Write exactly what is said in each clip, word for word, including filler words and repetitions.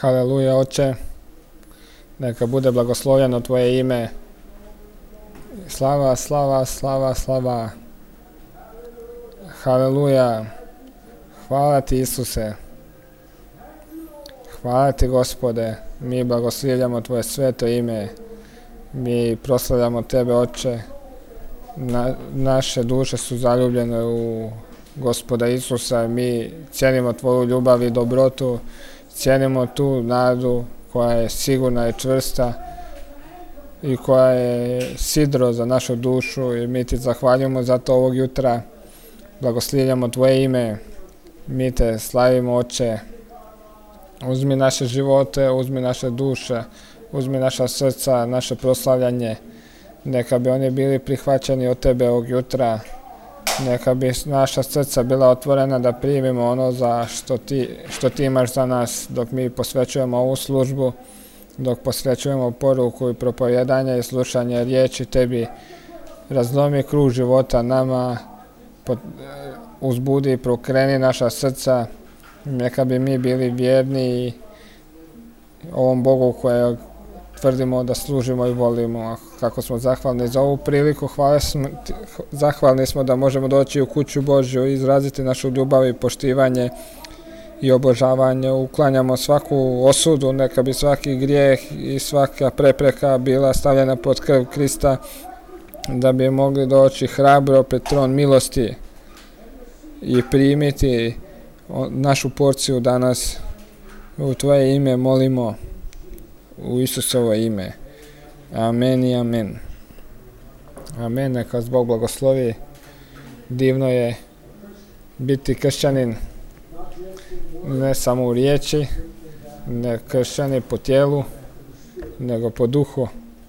Haleluja, Oče, neka bude blagoslovljeno Tvoje ime. Slava, slava, slava, slava. Haleluja. Hvala Ti, Isuse. Hvala Ti, Gospode. Mi blagoslovljamo Tvoje sveto ime. Mi proslavljamo Tebe, Oče. Na, naše duše su zaljubljene u Gospoda Isusa. Mi cijenimo Tvoju ljubav i dobrotu. Cijenimo tu nadu koja je sigurna i čvrsta i koja je sidro za našu dušu i mi Ti zahvaljujemo za to ovog jutra. Blagoslovljamo Tvoje ime. Mi Te slavimo, Oče. Uzmi naše živote, uzmi naše duše, uzmi naša srca, naše proslavljanje. Neka bi oni bili prihvaćeni od Tebe ovog jutra. Neka bi naša srca bila otvorena da primimo ono za što ti, što ti imaš za nas dok mi posvećujemo ovu službu, dok posvećujemo poruku i propovijedanje i slušanje riječi Tebi. Razlomi krug života nama, uzbudi i prokreni naša srca. Neka bi mi bili vjerni ovom Bogu koje tvrdimo da služimo i volimo. Kako smo zahvalni za ovu priliku, smo, zahvalni smo da možemo doći u kuću Božju i izraziti našu ljubav i poštivanje i obožavanje. Uklanjamo svaku osudu, neka bi svaki grijeh i svaka prepreka bila stavljena pod krv Krista, da bi mogli doći hrabro pred tron milosti i primiti našu porciju danas. U Tvoje ime molimo, u Isusovo ime. Amen i amen. Amen, neka vas Bog blagoslovi. Divno je biti kršćanin, ne samo u riječi, ne kršćani po tijelu, nego po duhu.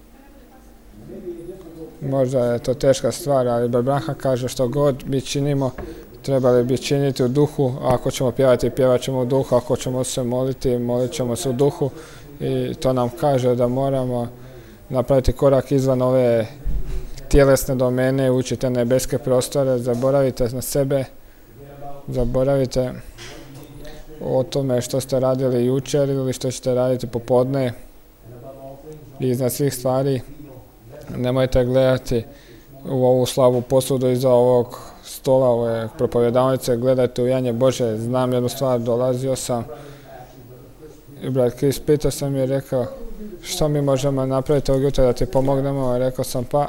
Možda je to teška stvar, ali Abraham kaže što god mi činimo, trebali bi činiti u duhu. Ako ćemo pjevati, pjevat ćemo u duhu. Ako ćemo se moliti, molit ćemo se u duhu. I to nam kaže da moramo napraviti korak izvan ove tjelesne domene, učite nebeske prostore, zaboravite na sebe, zaboravite o tome što ste radili jučer ili što ćete raditi popodne. I iznad svih stvari nemojte gledati u ovu slavu posudu iza ovog stola, ove propovjedavnice, gledajte u janje Bože. Znam jednu stvar, dolazio sam i brat Kris pitao sam i rekao što mi možemo napraviti ovog jutra da ti pomognemo. Rekao sam pa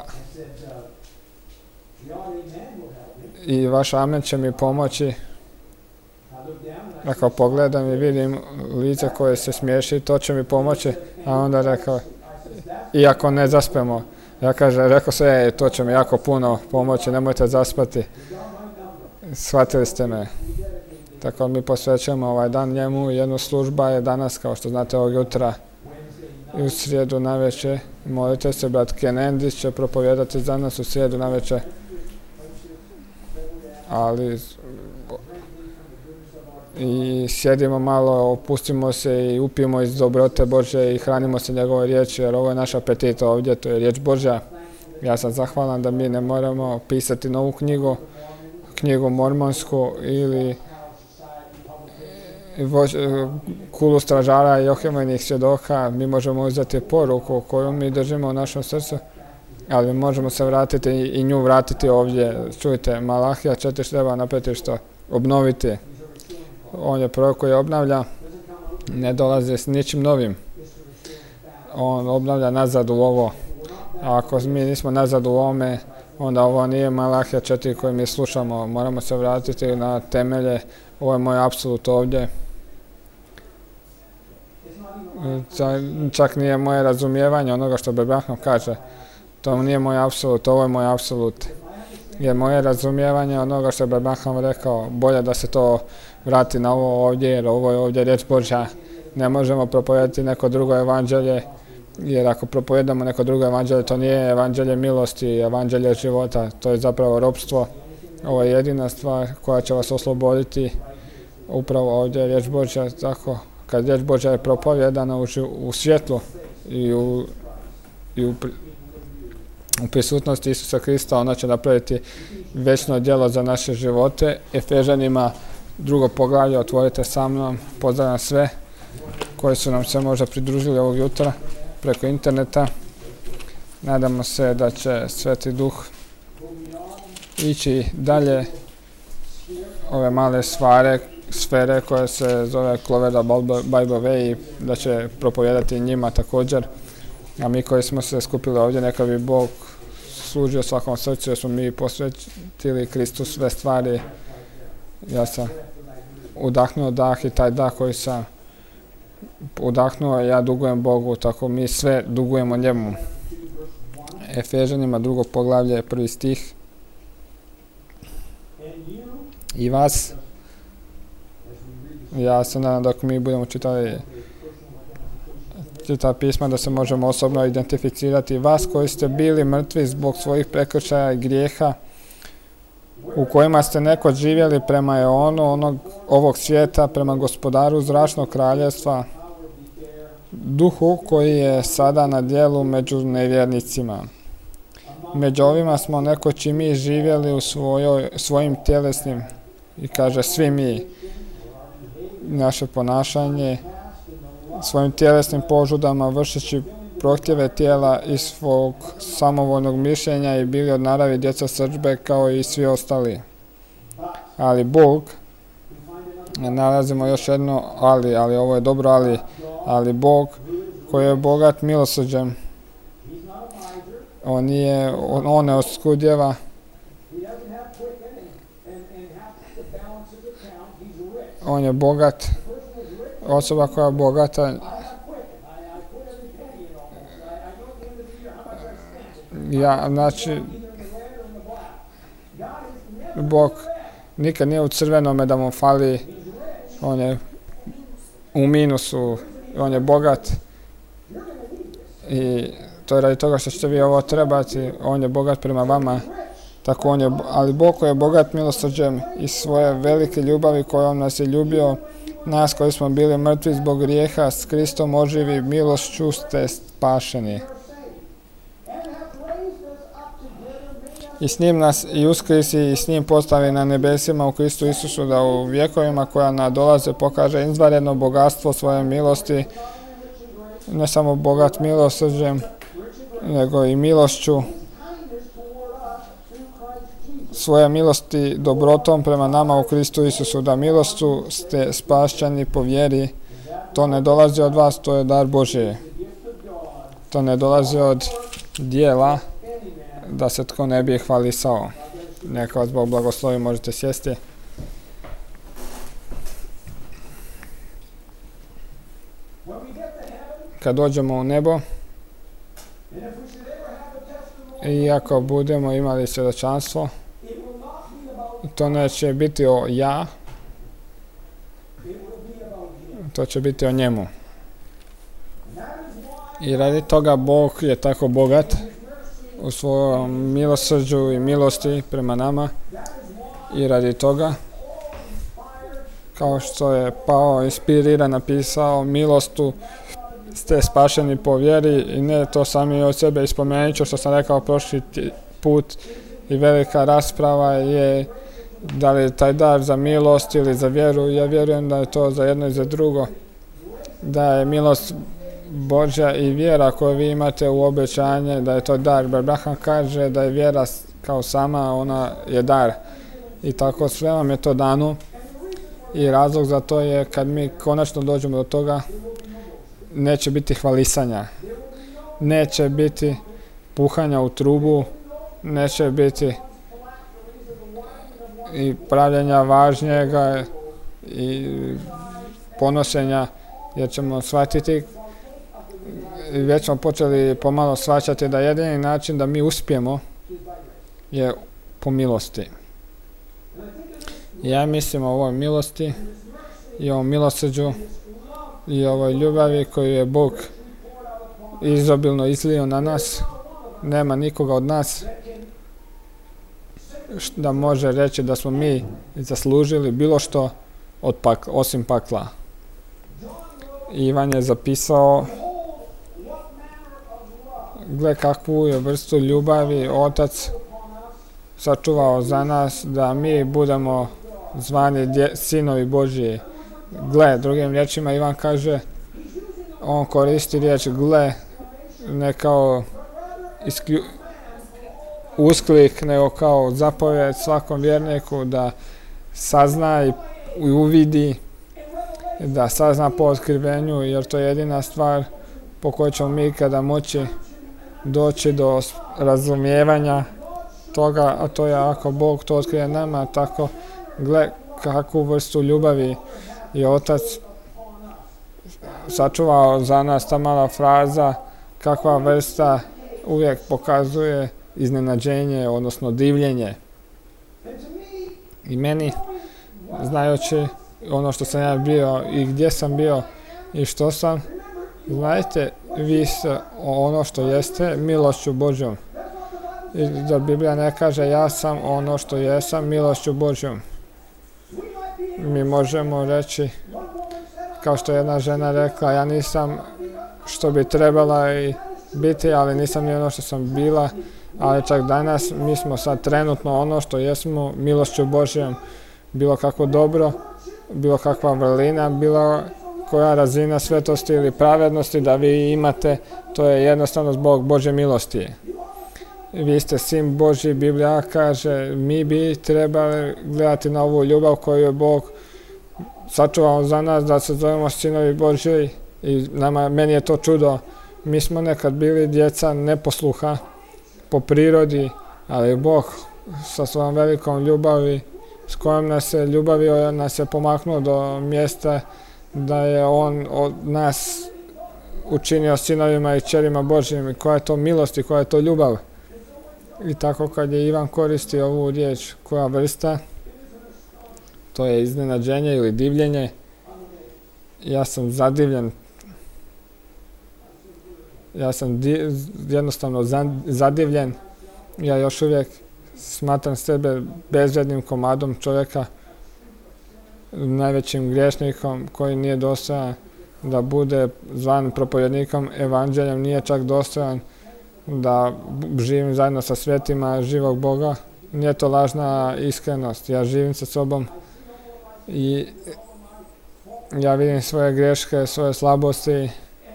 i vaš amen će mi pomoći. Ako pogledam i vidim lice koje se smiješi, to će mi pomoći. A onda rekao, iako ne zaspemo, ja kaže, rekao se, to će mi jako puno pomoći, nemojte zaspati. Shvatili ste me. Tako mi posvećujemo ovaj dan njemu. Jednu služba je danas, kao što znate, ovog jutra i u srijedu navečer. Molite se, brat Kenendis će propovijedati za nas u srijedu navečer. Ali i sjedimo malo, opustimo se i upijemo iz dobrote Bože i hranimo se njegove riječi, jer ovo je naš apetit ovdje, to je riječ Božja. Ja sam zahvalan da mi ne moramo pisati novu knjigu, knjigu mormonsku ili kulu stražara i Johemovih svjedoka. Mi možemo uzeti poruku koju mi držimo u našem srcu, ali možemo se vratiti i nju vratiti ovdje. Čujte, Malahija četiri treba napraviti što? Obnoviti. On je prorok koji obnavlja, ne dolazi s ničim novim. On obnavlja nazad u ovo. A ako mi nismo nazad u ovome, onda ovo nije Malahija četiri koji mi slušamo. Moramo se vratiti na temelje. Ovo je moj apsolut ovdje. Čak nije moje razumijevanje onoga što Abraham kaže. To nije moj apsolut, ovo je moj apsolut. Jer moje razumijevanje onoga što je Abraham rekao, bolje da se to vrati na ovo ovdje, jer ovo je ovdje riječ Božja. Ne možemo propovijedati neko drugo evanđelje, jer ako propovijedamo neko drugo evanđelje, to nije evanđelje milosti, evanđelje života, to je zapravo ropstvo. Ovo je jedina stvar koja će vas osloboditi. Upravo ovdje je riječ Božja. Tako, kad riječ Božja je propovijedana u, u svjetlu i u, i u u prisutnosti Isusa Krista, ona će napraviti večno djelo za naše živote. Efežanima drugo poglavlje, otvorite sa mnom. Pozdravljam sve koji su nam se možda pridružili ovog jutra preko interneta. Nadamo se da će Sveti Duh ići dalje ove male sfere, sfere koje se zove Clovera Bible Way i da će propovijedati njima također. A mi koji smo se skupili ovdje, neka bi Bog služio svakom srcu jer smo mi posvetili Kristu sve stvari. Ja sam udahnuo dah i taj dah koji sam udahnuo, ja dugujem Bogu, tako mi sve dugujemo njemu. Efežanima drugo poglavlje, prvi stih. I vas, ja se nadam da ako mi budemo čitali čita pisma da se možemo osobno identificirati. Vas koji ste bili mrtvi zbog svojih prekršaja i grijeha u kojima ste nekoć živjeli prema eonu onog, ovog svijeta, prema gospodaru zračnog kraljevstva, duhu koji je sada na djelu među nevjernicima. Među ovima smo nekoć i mi živjeli u svojoj, svojim tjelesnim, i kaže svi mi, naše ponašanje, svojim tjelesnim požudama vršeći prohtjeve tijela i svog samovoljnog mišljenja i bili od naravi djeca srdžbe kao i svi ostali. Ali Bog, nalazimo još jedno ali, ali ovo je dobro ali, ali Bog koji je bogat milosrđem, on, nije, on, on ne oskudjeva, on je bogat, osoba koja je bogata, ja, znači, Bog nikad nije u crvenome da mu fali, on je u minusu, on je bogat i to je radi toga što ćete vi ovo trebati, on je bogat prema vama, tako on je, ali Bog koji je bogat milosrđem i svoje velike ljubavi kojom nas je ljubio, nas koji smo bili mrtvi zbog grijeha, s Kristom oživi, milošću ste spašeni. I s njim nas i uskrisi i s njim postavi na nebesima u Kristu Isusu, da u vjekovima koja nadolaze pokaže izvanredno bogatstvo svoje milosti, ne samo bogat milosrđem, nego i milošću svoje milosti dobrotom prema nama u Kristu Isusu, da milošću ste spašćani po vjeri. To ne dolazi od vas, to je dar Božji. To ne dolazi od dijela, da se tko ne bi hvalisao. Neka vas Bog blagoslovi, možete sjesti. Kad dođemo u nebo, i ako budemo imali svjedočanstvo, to neće biti o ja, to će biti o njemu. I radi toga Bog je tako bogat u svojom milosrđu i milosti prema nama, i radi toga, kao što je Pao inspiriran napisao, milostu ste spašeni po vjeri, i ne to sami od sebe. Ispomenut ću što sam rekao prošli put, i velika rasprava je da li je taj dar za milost ili za vjeru. Ja vjerujem da je to za jedno i za drugo, da je milost Božja i vjera koju vi imate u obećanje, da je to dar. Abraham kaže da je vjera kao sama, ona je dar, i tako sve vam je to dano, i razlog za to je kad mi konačno dođemo do toga, neće biti hvalisanja, neće biti puhanja u trubu, neće biti i pravljenja važnjega i ponošenja, jer ćemo shvatiti, i već smo počeli pomalo shvaćati da jedini način da mi uspijemo je po milosti. Ja mislim o ovoj milosti i o milosrđu i ovoj ljubavi koju je Bog izobilno izlio na nas. Nema nikoga od nas da može reći da smo mi zaslužili bilo što od pak, osim pakla. Ivan je zapisao, gle kakvu je vrstu ljubavi Otac sačuvao za nas, da mi budemo zvani dje, sinovi Božji. Gle, drugim riječima Ivan kaže, on koristi riječ gle ne kao isklju, usklik, nego kao zapovjed svakom vjerniku da sazna i, i uvidi, da sazna po otkrivenju, jer to je jedina stvar po kojoj ćemo mi kada moći doći do razumijevanja toga, a to je ako Bog to otkrije nama, tako gle kakvu vrstu ljubavi je Otac sačuvao za nas. Ta mala fraza, kakva vrsta, uvijek pokazuje iznenađenje, odnosno divljenje. I meni, znajući ono što sam ja bio i gdje sam bio i što sam, znajte, vi ste ono što jeste milošću Božjom. I da Biblija ne kaže ja sam ono što jesam milošću Božjom. Mi možemo reći, kao što je jedna žena rekla, ja nisam što bi trebala i biti, ali nisam ni ono što sam bila, ali čak danas mi smo sad trenutno ono što jesmo milošću Božjom. Bilo kako dobro, bilo kakva vrlina, bilo koja razina svetosti ili pravednosti da vi imate, to je jednostavno zbog Božje milosti. Vi ste sin Božji, Biblija kaže, mi bi trebali gledati na ovu ljubav koju je Bog sačuvao za nas, da se zovemo sinovi Božji, i nama, meni je to čudo. Mi smo nekad bili djeca neposluha po prirodi, ali Bog sa svojom velikom ljubavi, s kojom nas je ljubavio, nas je pomaknuo do mjesta da je On od nas učinio sinovima i kćerima Božjim. I koja je to milost i koja je to ljubav. I tako kad je Ivan koristi ovu riječ, koja vrsta, to je iznenađenje ili divljenje. Ja sam zadivljen. Ja sam di, jednostavno zadivljen. Ja još uvijek smatram sebe bezvrednim komadom čovjeka, najvećim griješnikom koji nije dostojan da bude zvan propovjednikom evanđeljem, nije čak dostojan da živim zajedno sa svetima živog Boga. Nije to lažna iskrenost. Ja živim sa sobom i ja vidim svoje greške, svoje slabosti,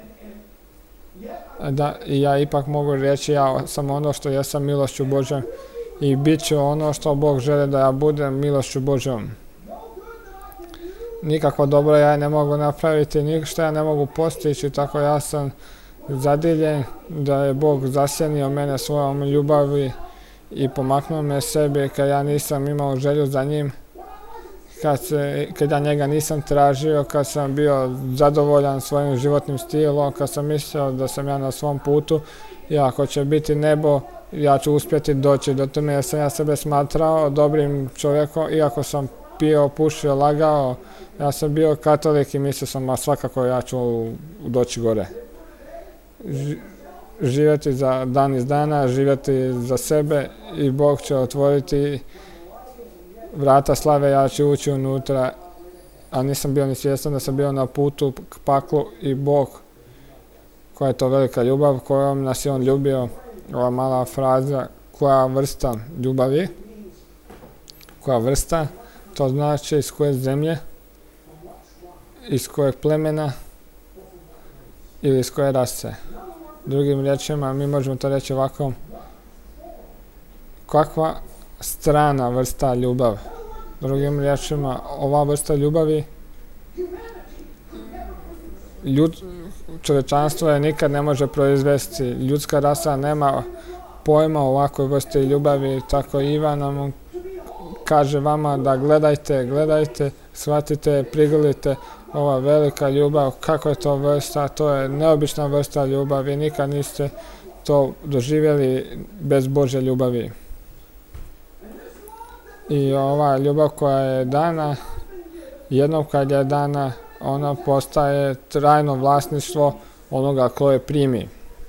da, i ja ipak mogu reći ja sam ono što jesam milošću Božjom i bit ću ono što Bog želi da ja budem milošću Božjom. Nikakvo dobro ja ne mogu napraviti, ništa ja ne mogu postići, tako ja sam zadivljen da je Bog zasjenio mene svojom ljubavi i pomaknuo me sebi kad ja nisam imao želju za njim, kad, se, kad ja njega nisam tražio, kad sam bio zadovoljan svojim životnim stilom, kad sam mislio da sam ja na svom putu i ako će biti nebo, ja ću uspjeti doći do tome, jer sam ja sebe smatrao dobrim čovjekom, iako sam pio, pušio, lagao, ja sam bio katolik i mislio sam, a svakako ja ću doći gore. Živjeti za dan iz dana, živjeti za sebe i Bog će otvoriti vrata slave, ja ću ući unutra, a nisam bio ni svjestan da sam bio na putu k paklu i Bog, koja je to velika ljubav, kojom nas je On ljubio. Ova mala fraza, koja vrsta ljubavi, koja vrsta, to znači iz koje zemlje, iz kojeg plemena ili iz koje rase. Drugim riječima, mi možemo to reći ovako, kakva strana vrsta ljubav. Drugim riječima, ova vrsta ljubavi, ljud, čovječanstvo je nikad ne može proizvesti. Ljudska rasa nema pojma o ovakvoj vrsti ljubavi, tako Ivan nam kaže vama da gledajte, gledajte, shvatite, prigrlite ova velika ljubav, kako je to vrsta, to je neobična vrsta ljubavi, nikad niste to doživjeli bez Božje ljubavi. I ova ljubav koja je dana, jednom kad je dana, ona postaje trajno vlasništvo onoga koje primi.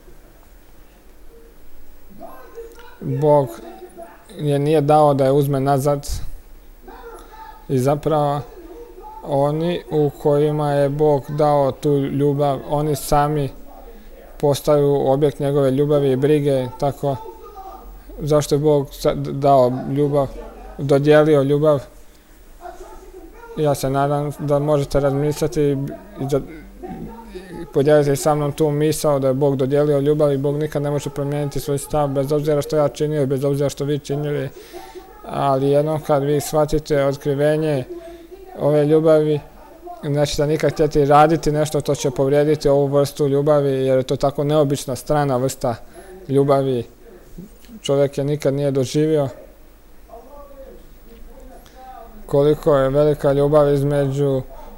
Bog je nije dao da je uzme nazad i zapravo oni u kojima je Bog dao tu ljubav, oni sami postaju objekt njegove ljubavi i brige, tako zašto je Bog dao ljubav, dodijelio ljubav. Ja se nadam da možete razmisliti i da, podijeliti sa mnom tu misao da je Bog dodijelio ljubav i Bog nikad ne može promijeniti svoj stav bez obzira što ja činio i bez obzira što vi činili. Ali jednom kad vi shvatite otkrivenje ove ljubavi, nećete nikad htjeti raditi nešto to će povrijediti ovu vrstu ljubavi, jer je to tako neobična strana vrsta ljubavi. Čovjek je nikad nije doživio koliko je velika ljubav između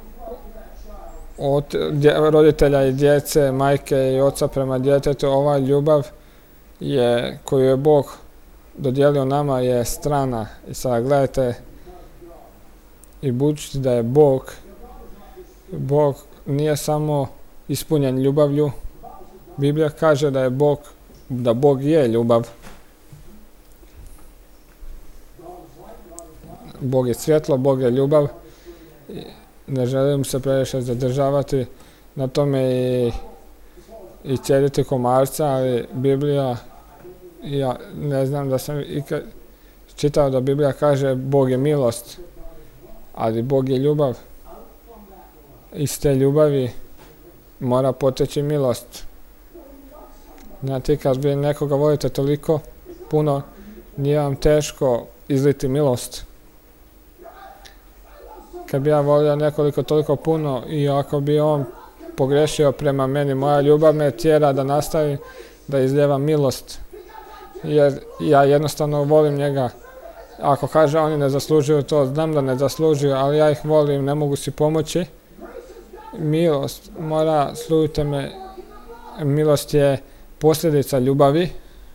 od roditelja i djece, majke i oca prema djetetu. Ova ljubav je, koju je Bog dodijelio nama, je strana. I sada gledajte i budući da je Bog, Bog nije samo ispunjen ljubavlju. Biblija kaže da je Bog, da Bog je ljubav. Bog je svjetlo, Bog je ljubav. Ne želim se previše zadržavati na tome i, i cijediti komarca, ali Biblija, ja ne znam da sam ikad čitao da Biblija kaže Bog je milost, ali Bog je ljubav. Iz te ljubavi mora poteći milost. Znate, kad vi nekoga volite toliko puno, nije vam teško izliti milost. Kad bi ja volio nekoliko toliko puno i ako bi on pogrešio prema meni, moja ljubav me tjera da nastavim da izljevam milost. Jer ja jednostavno volim njega. Ako kaže oni ne zaslužuju to, znam da ne zaslužuju, ali ja ih volim, ne mogu si pomoći. Milost mora, slujte me, milost je posljedica ljubavi.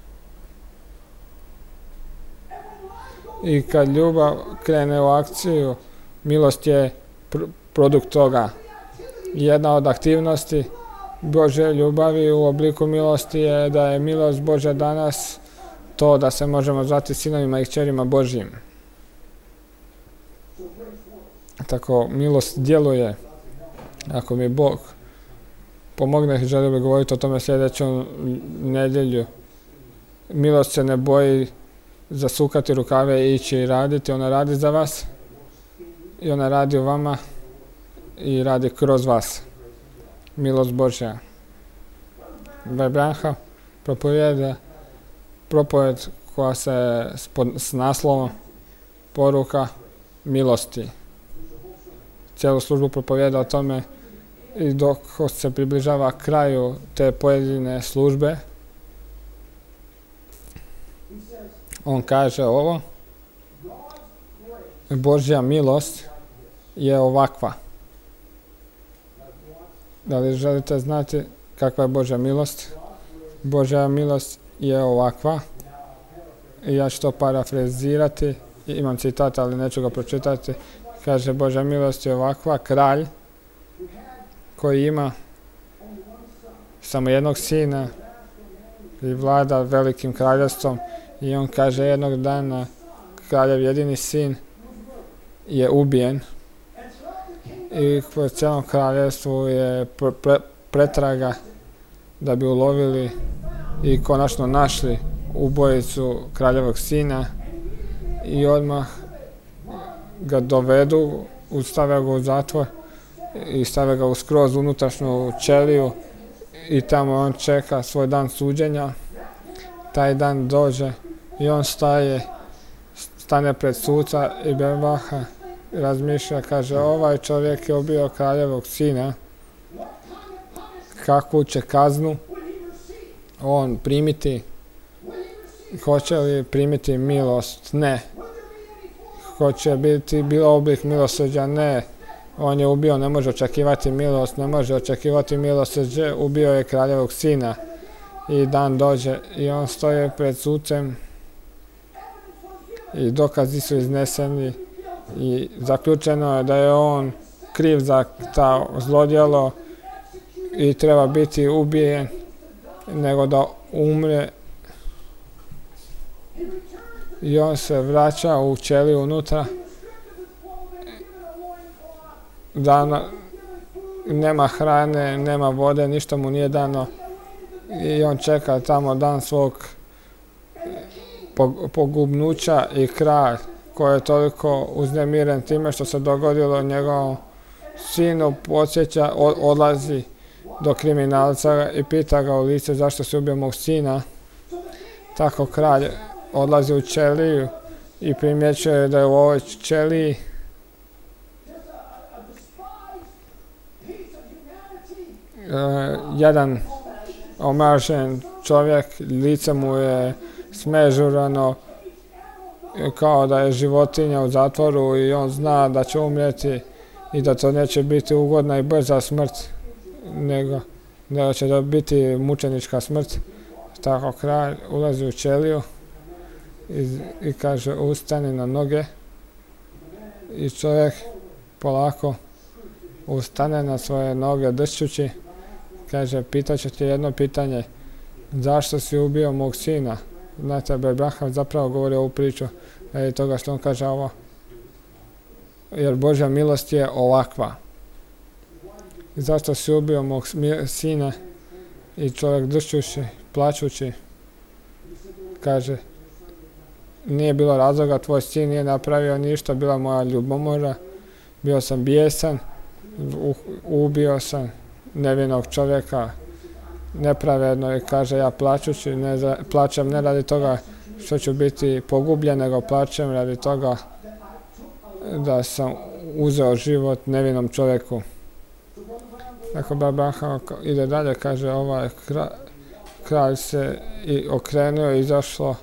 I kad ljubav krene u akciju, milost je pr- produkt toga. Jedna od aktivnosti Božje ljubavi u obliku milosti je da je milost Božja danas to da se možemo zvati sinovima i kćerima Božjim. Tako milost djeluje. Ako mi Bog pomogne, želio bih govoriti o tome sljedeću nedjelju. Milost se ne boji zasukati rukave i ići i raditi. Ona radi za vas i ona radi u vama i radi kroz vas. Milost Božja. Branham propovjeda propovjed koja se s naslovom poruka milosti. Cijelu službu propovjeda o tome i dok se približava kraju te pojedine službe, on kaže ovo: Božja milost je ovakva. Da li želite znati kakva je Božja milost? Božja milost je ovakva. I ja ću to parafrazirati. Imam citat, ali neću ga pročitati. Kaže, Božja milost je ovakva. Kralj koji ima samo jednog sina i vlada velikim kraljevstvom, i on kaže jednog dana kraljev jedini sin je ubijen i po cijelom kraljevstvu je pre, pre, pretraga da bi ulovili i konačno našli ubojicu kraljevog sina i odmah ga dovedu, stave ga u zatvor i stave ga u skroz unutrašnju ćeliju i tamo on čeka svoj dan suđenja. Taj dan dođe i on staje, stane pred suca i Berbaha razmišlja, kaže, ovaj čovjek je ubio kraljevog sina, kakvu će kaznu on primiti? Hoće li primiti milost? Ne. Hoće biti bilo oblik milosrđa? Ne. On je ubio, ne može očekivati milost, ne može očekivati milosrđe, ubio je kraljevog sina. I dan dođe i on stoji pred sucem i dokazi su izneseni i zaključeno je da je on kriv za ta zlodjelo i treba biti ubijen nego da umre. I on se vraća u ćeliju unutra. Dana, nema hrane, nema vode, ništa mu nije dano. I on čeka tamo dan svog pogubnuća i kralj koji je toliko uznemiren time što se dogodilo njegovom sinu, podsjeća, odlazi do kriminalca i pita ga u lice zašto si ubio mog sina. Tako kralj odlazi u ćeliju i primjećuje da je u ovoj ćeliji uh, jedan omražen čovjek, lice mu je smežurano kao da je životinja u zatvoru i on zna da će umrijeti i da to neće biti ugodna i brza smrt, nego da će to biti mučenička smrt. Tako kralj ulazi u ćeliju i, i kaže ustani na noge i čovjek polako ustane na svoje noge dršćući. Kaže, pitaću ti jedno pitanje, zašto si ubio mog sina? Znate, Abraham zapravo govori ovu priču radi toga što on kaže ovo. Jer Božja milost je ovakva. Zašto si ubio mog sina? I čovjek dršćući, plačući, kaže, nije bilo razloga, tvoj sin nije napravio ništa, bila moja ljubomora, bio sam bijesan, ubio sam nevinog čovjeka nepravedno i kaže, ja plačući, ne, plačem ne radi toga što ću biti pogubljen, nego plačem radi toga da sam uzeo život nevinom čovjeku. Tako Abraham ide dalje, kaže, ovaj kralj, kralj se i okrenuo i izašlo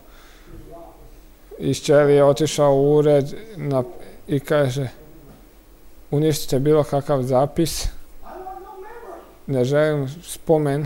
iz ćelije, otišao u ured na, i kaže, uništite bilo kakav zapis, ne želim spomen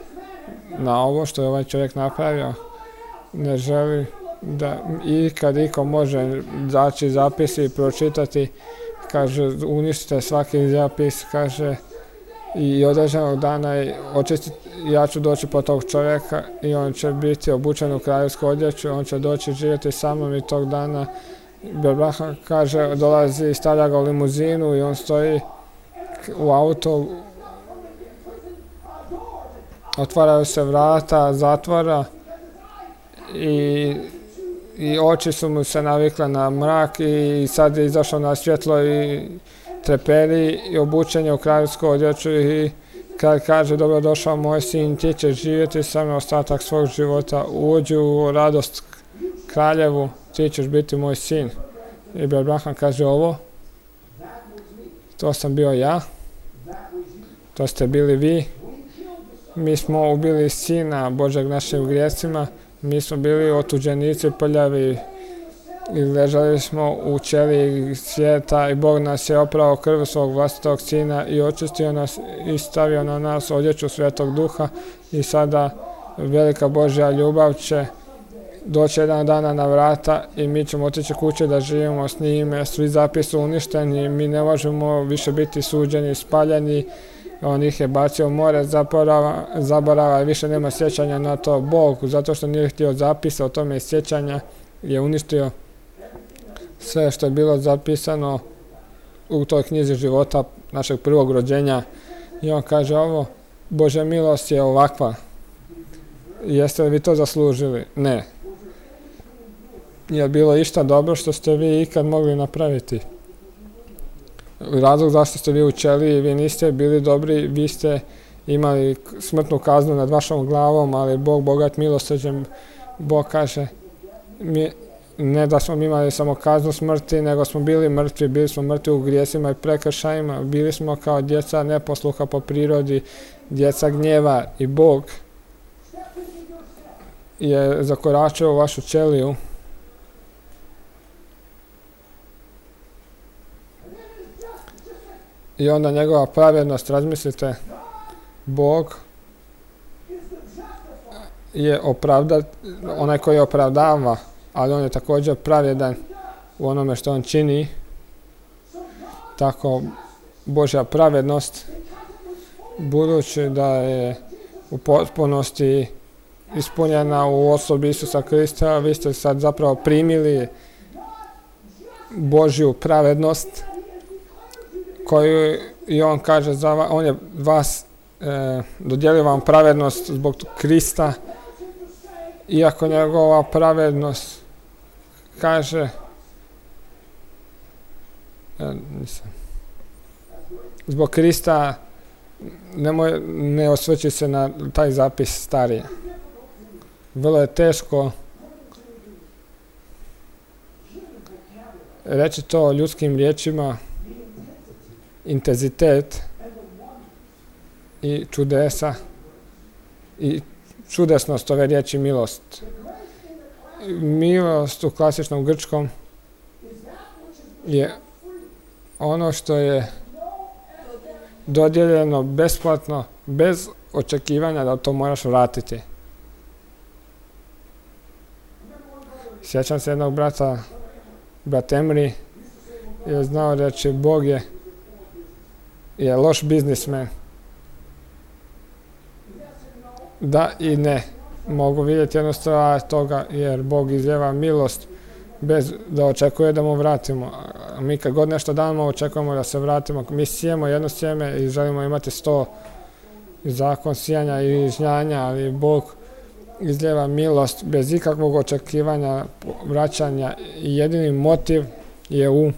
na ovo što je ovaj čovjek napravio, ne želim da ikad iko može daći zapisi i pročitati, kaže, uništite svaki zapis, kaže, i određenog dana očistiti, ja ću doći po tog čovjeka i on će biti obučen u kraljevsku odjeću, on će doći živjeti sa mnom i tog dana Abraham kaže, dolazi i stavlja ga u limuzinu i on stoji u auto, otvaraju se vrata zatvora i, i oči su mu se navikle na mrak i sad je izašao na svjetlo i treperi i obučen je u kraljevsku odjeću i kralj kaže, dobro došao moj sin, ti ćeš živjeti sa mnom ostatak svog života, uđi u radost kraljevu, ti ćeš biti moj sin. I Abraham kaže, ovo, to sam bio ja, to ste bili vi, mi smo ubili sina Božeg našim grijesima, mi smo bili otuđenici prljavi i ležali smo u ćeliji svijeta i Bog nas je oprao krv svog vlastitog sina i očistio nas i stavio na nas odjeću Svetog Duha i sada velika Božja ljubav će doći jedan dana na vrata i mi ćemo otići kuće da živimo s njime, svi zapisi su uništeni, mi ne možemo više biti suđeni, spaljeni, on ih je bacio u more, zaborava, zaborava i više nema sjećanja na to. Bog, zato što nije htio zapisa o tome sjećanja, je uništio sve što je bilo zapisano u toj knjizi života našeg prvog rođenja. I on kaže ovo, Božja milost je ovakva. Jeste li vi to zaslužili? Ne. Je li bilo išta dobro što ste vi ikad mogli napraviti? Razlog zašto ste vi u ćeliji, vi niste bili dobri, vi ste imali smrtnu kaznu nad vašom glavom, ali Bog bogat milosrđem, Bog kaže, mi, ne da smo imali samo kaznu smrti, nego smo bili mrtvi, bili smo mrtvi u grijesima i prekršajima, bili smo kao djeca neposluha po prirodi, djeca gnjeva i Bog je zakoračio u vašu ćeliju i onda njegova pravednost, razmislite, Bog je opravdat, onaj koji opravdava, ali on je također pravedan u onome što on čini. Tako Božja pravednost, budući da je u potpunosti ispunjena u osobi Isusa Krista, vi ste sad zapravo primili Božju pravednost koju i on kaže za vas, on je vas e, dodijelio vam pravednost zbog Krista, iako njegova pravednost kaže e, nisam, zbog Krista nemoj, ne osvrći se na taj zapis starije. Vrlo je teško reći to ljudskim riječima, intenzitet i čudesa i čudesnost ove riječi milost. Milost u klasičnom grčkom je ono što je dodijeljeno besplatno, bez očekivanja da to moraš vratiti. Sjećam se jednog brata, brat Emri, je znao reći Bog je, je loš biznismen. Da i ne. Mogu vidjeti jednostavno toga jer Bog izljeva milost bez da očekuje da mu vratimo. A mi kad god nešto damo očekujemo da se vratimo. Mi sijemo jedno sjeme i želimo imati sto zakon sijanja i žnjanja, ali Bog izljeva milost bez ikakvog očekivanja vraćanja i jedini motiv je u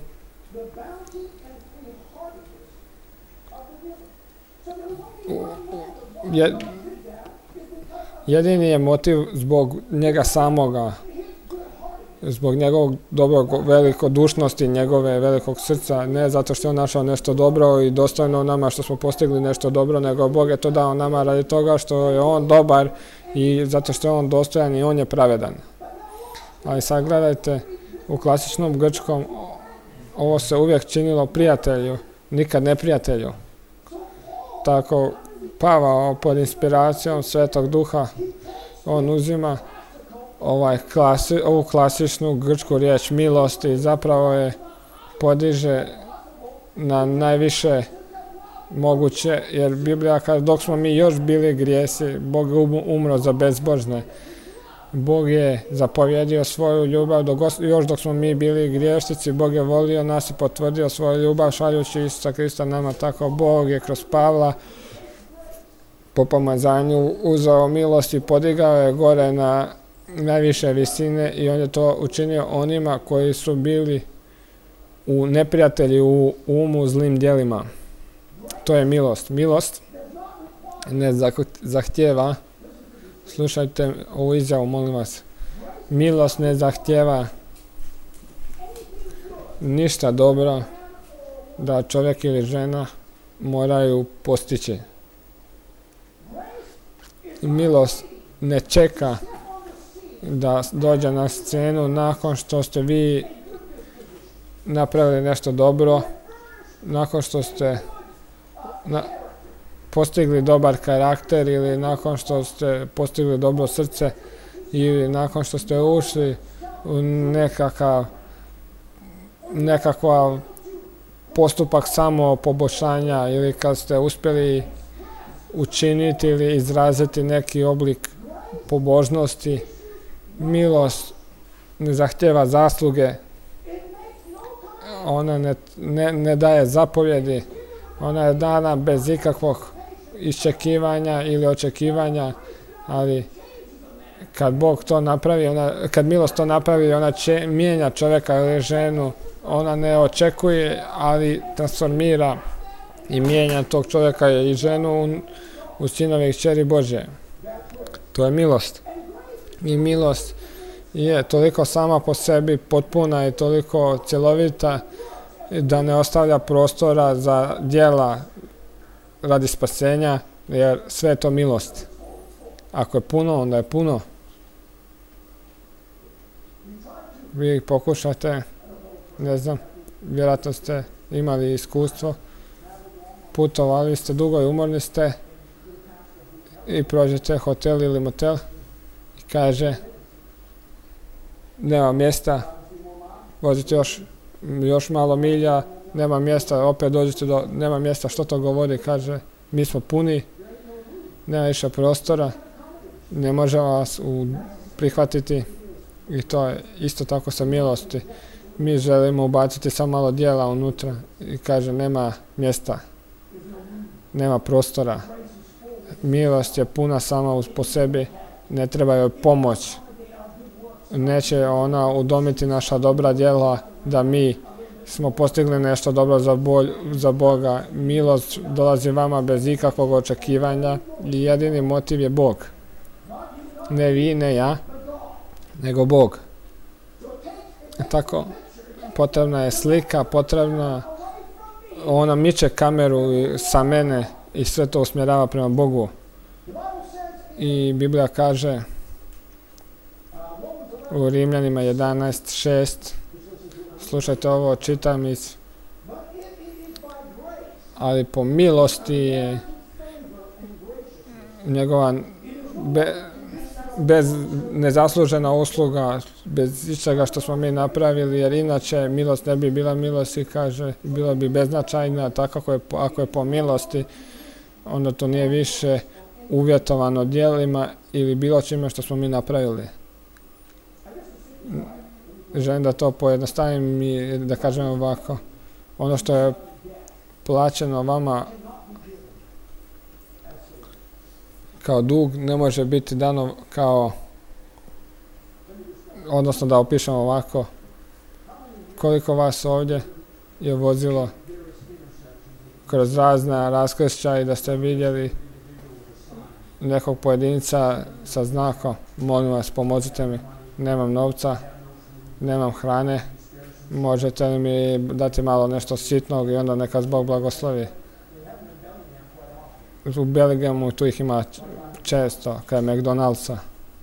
je, jedini je motiv zbog njega samoga, zbog njegovog dobrog velikodušnosti, njegove velikog srca, ne zato što je on našao nešto dobro i dostojno nama što smo postigli nešto dobro, nego Bog je to dao nama radi toga što je on dobar i zato što je on dostojan i on je pravedan. Ali sad gledajte, u klasičnom grčkom ovo se uvijek činilo prijatelju, nikad neprijatelju. Tako Pavao pod inspiracijom Svetog Duha, on uzima ovaj klasi, ovu klasičnu grčku riječ milost i zapravo je podiže na najviše moguće, jer Biblija kaže dok smo mi još bili grijesi, Bog je umro za bezbožne. Bog je zapovjedio svoju ljubav, dok, još dok smo mi bili griješnici, Bog je volio nas i potvrdio svoju ljubav šaljući Isusa Krista nama. Tako Bog je kroz Pavla po pomazanju uzeo milost i podigao je gore na najviše visine i on je to učinio onima koji su bili u neprijatelji u umu zlim djelima. To je milost. Milost ne zahtjeva, slušajte ovu izjavu, molim vas, milost ne zahtjeva ništa dobro da čovjek ili žena moraju postići. Milost ne čeka da dođe na scenu nakon što ste vi napravili nešto dobro, nakon što ste na, postigli dobar karakter ili nakon što ste postigli dobro srce ili nakon što ste ušli u nekakav nekakav postupak samo poboljšanja ili kad ste uspjeli učiniti ili izraziti neki oblik pobožnosti. Milost ne zahtjeva zasluge, ona ne, ne, ne daje zapovjedi, ona je dana bez ikakvog iščekivanja ili očekivanja, ali kad Bog to napravi, ona, kad milost to napravi, ona će, mijenja čovjeka ili ženu, ona ne očekuje, ali transformira i mijenja tog čovjeka i ženu u, u sinove i kćeri Božje. To je milost. I milost je toliko sama po sebi potpuna i toliko cjelovita da ne ostavlja prostora za djela radi spasenja, jer sve je to milost. Ako je puno, onda je puno. Vi pokušate, ne znam, vjerojatno ste imali iskustvo, putovali ste dugo i umorni ste i prođete hotel ili motel i kaže nema mjesta, vozite još, još malo milja, nema mjesta, opet dođete do, nema mjesta, što to govori, kaže mi smo puni, nema više prostora, ne može vas u, prihvatiti i to je isto tako sa milosti. Mi želimo ubaciti samo malo djela unutra i kaže nema mjesta, nema prostora. Milost je puna sama po sebi, ne treba joj pomoć. Neće ona udomiti naša dobra djela da mi smo postigli nešto dobro za, bolj, za Boga. Milost dolazi vama bez ikakvog očekivanja i jedini motiv je Bog. Ne vi, ne ja, nego Bog. Tako, potrebna je slika, potrebna, ona miče kameru sa mene i sve to usmjerava prema Bogu. I Biblija kaže u Rimljanima jedanaest šest, slušajte ovo, čitam iz, ali po milosti je njegova be, bez nezaslužena usluga, bez ičega što smo mi napravili, jer inače milost ne bi bila milost i kaže, bila bi beznačajna, tako ako je, ako je po milosti, onda to nije više uvjetovano djelima ili bilo čime što smo mi napravili. Želim da to pojednostavim i da kažem ovako, ono što je plaćeno vama kao dug ne može biti dano kao, odnosno da opišemo ovako, koliko vas ovdje je vozilo kroz razna raskršća i da ste vidjeli nekog pojedinca sa znakom, molim vas pomozite mi, nemam novca, nemam hrane, možete li mi dati malo nešto sitnog i onda neka Bog blagoslovi. U Belgiju tu ih ima često, kraj McDonald'sa.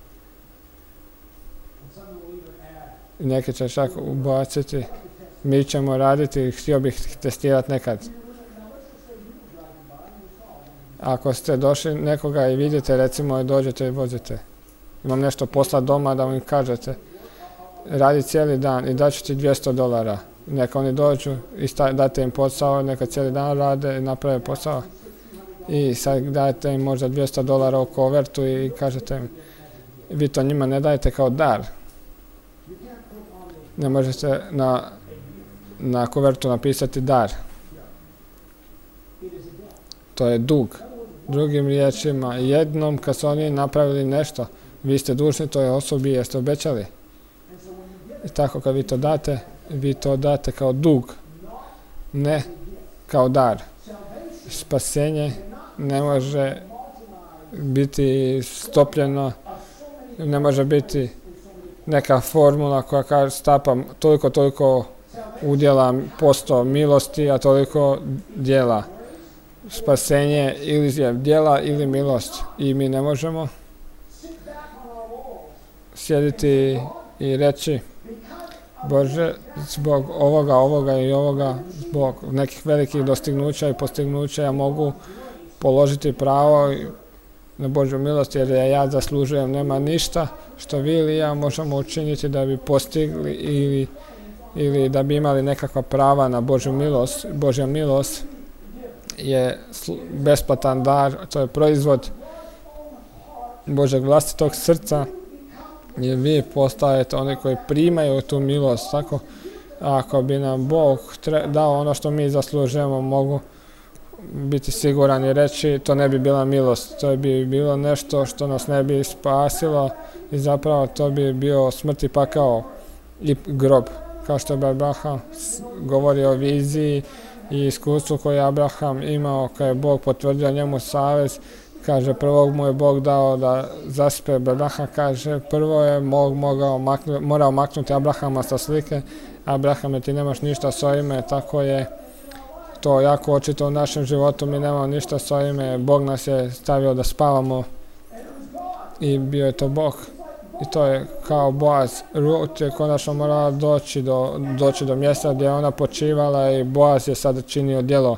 Neki će čak ubaciti, mi ćemo raditi, htio bih testirati nekad. Ako ste došli nekoga i vidite, recimo dođete i vozite, imam nešto posla doma da mi kažete, radi cijeli dan i daću ti dvjesto dolara. Neka oni dođu i sta, date im posao, neka cijeli dan rade i naprave posao. I sad dajete im možda dvjesto dolara u kovertu i kažete im, vi to njima ne dajete kao dar. Ne možete na, na kovertu napisati dar. To je dug. Drugim riječima, jednom kad su oni napravili nešto, vi ste dužni toj osobi jer ste obećali. I tako kad vi to date, vi to date kao dug, ne kao dar. Spasenje ne može biti stopljeno, ne može biti neka formula koja kaže stapa toliko, toliko udjela posto milosti, a toliko djela. Spasenje ili je djela ili milost. I mi ne možemo sjediti i reći Bože, zbog ovoga, ovoga i ovoga, zbog nekih velikih dostignuća i postignuća ja mogu položiti pravo na Božju milost jer ja zaslužujem, nema ništa što vi ili ja možemo učiniti da bi postigli ili, ili da bi imali nekakva prava na Božju milost. Božja milost je besplatan dar, to je proizvod Božeg vlastitog srca i vi postajete oni koji primaju tu milost. Tako, ako bi nam Bog dao ono što mi zaslužujemo, mogu biti siguran i reći to ne bi bila milost, to bi bilo nešto što nas ne bi spasilo i zapravo to bi bio smrt i pakao i grob. Kao što je Abraham govorio o viziji i iskustvu koje je Abraham imao, kad je Bog potvrdio njemu savez, kaže prvog mu je Bog dao da zaspe. Abraham kaže prvo je Bog mogao maknu, morao maknuti Abrahama sa slike. Abrahame, ti nemaš ništa s ovime, tako je to jako očito u našem životu, mi nemamo ništa s ovime, Bog nas je stavio da spavamo i bio je to Bog. I to je kao Boaz. Rut je konačno morala doći do, doći do mjesta gdje je ona počivala i Boaz je sad činio djelo.